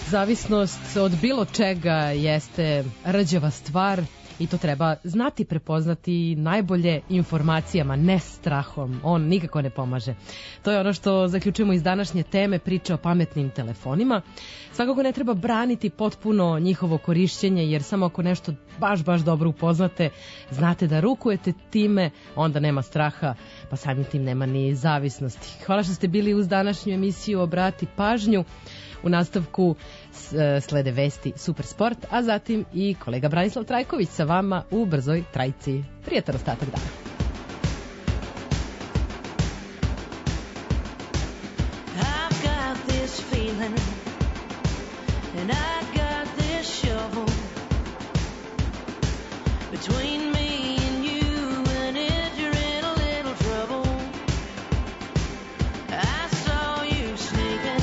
Zavisnost od bilo čega jeste rđava stvar i to treba znati prepoznati najbolje informacijama, ne strahom. On nikako ne pomaže. To je ono što zaključujemo iz današnje teme priče o pametnim telefonima. Svakako ne treba braniti potpuno njihovo korišćenje, jer samo ako nešto baš, baš dobro upoznate, znate da rukujete time, onda nema straha, pa samim tim nema ni zavisnosti. Hvala što ste bili uz današnju emisiju Obrati pažnju. U nastavku slede vesti Super sport, a zatim i kolega Branislav Trajković sa vama u Brzoj trajci. Prijetan ostatak dana. I've got this feeling, and I got this shovel between me and you, and if you're in a little trouble, I saw you sneaking.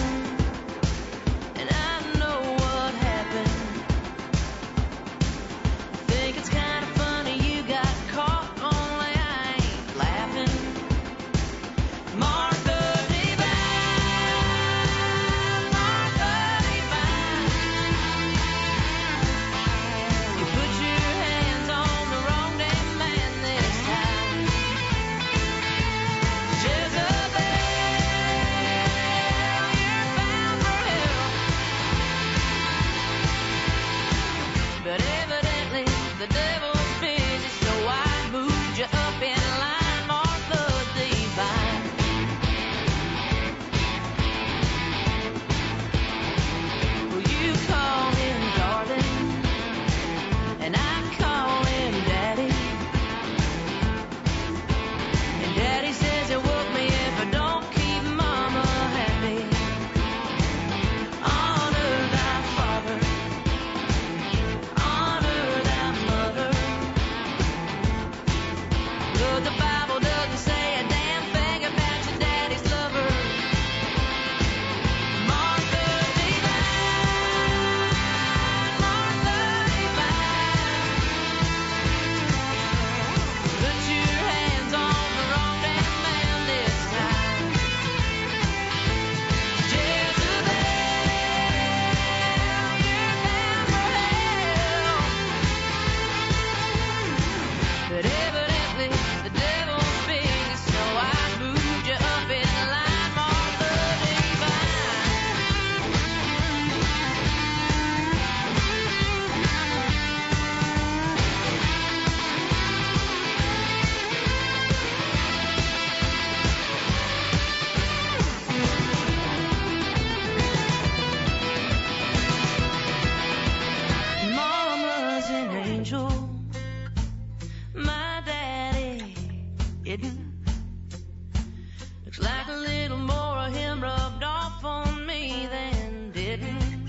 Looks like a little more of him rubbed off on me than didn't.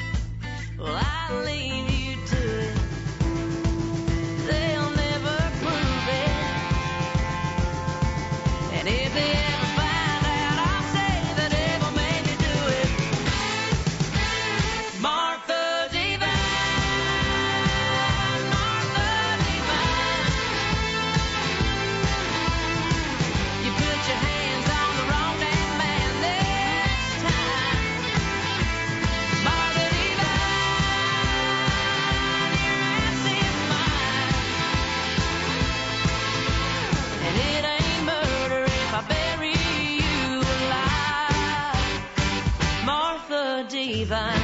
Well, I'll leave you to it. They'll never prove it. And if they ever find out, I'll say the devil made me do it. Martha Divine, Martha Divine. You put your hands on the wrong damn man this time. Martha Divine, your ass is mine. And it ain't murder if I bury you alive. Martha Divine.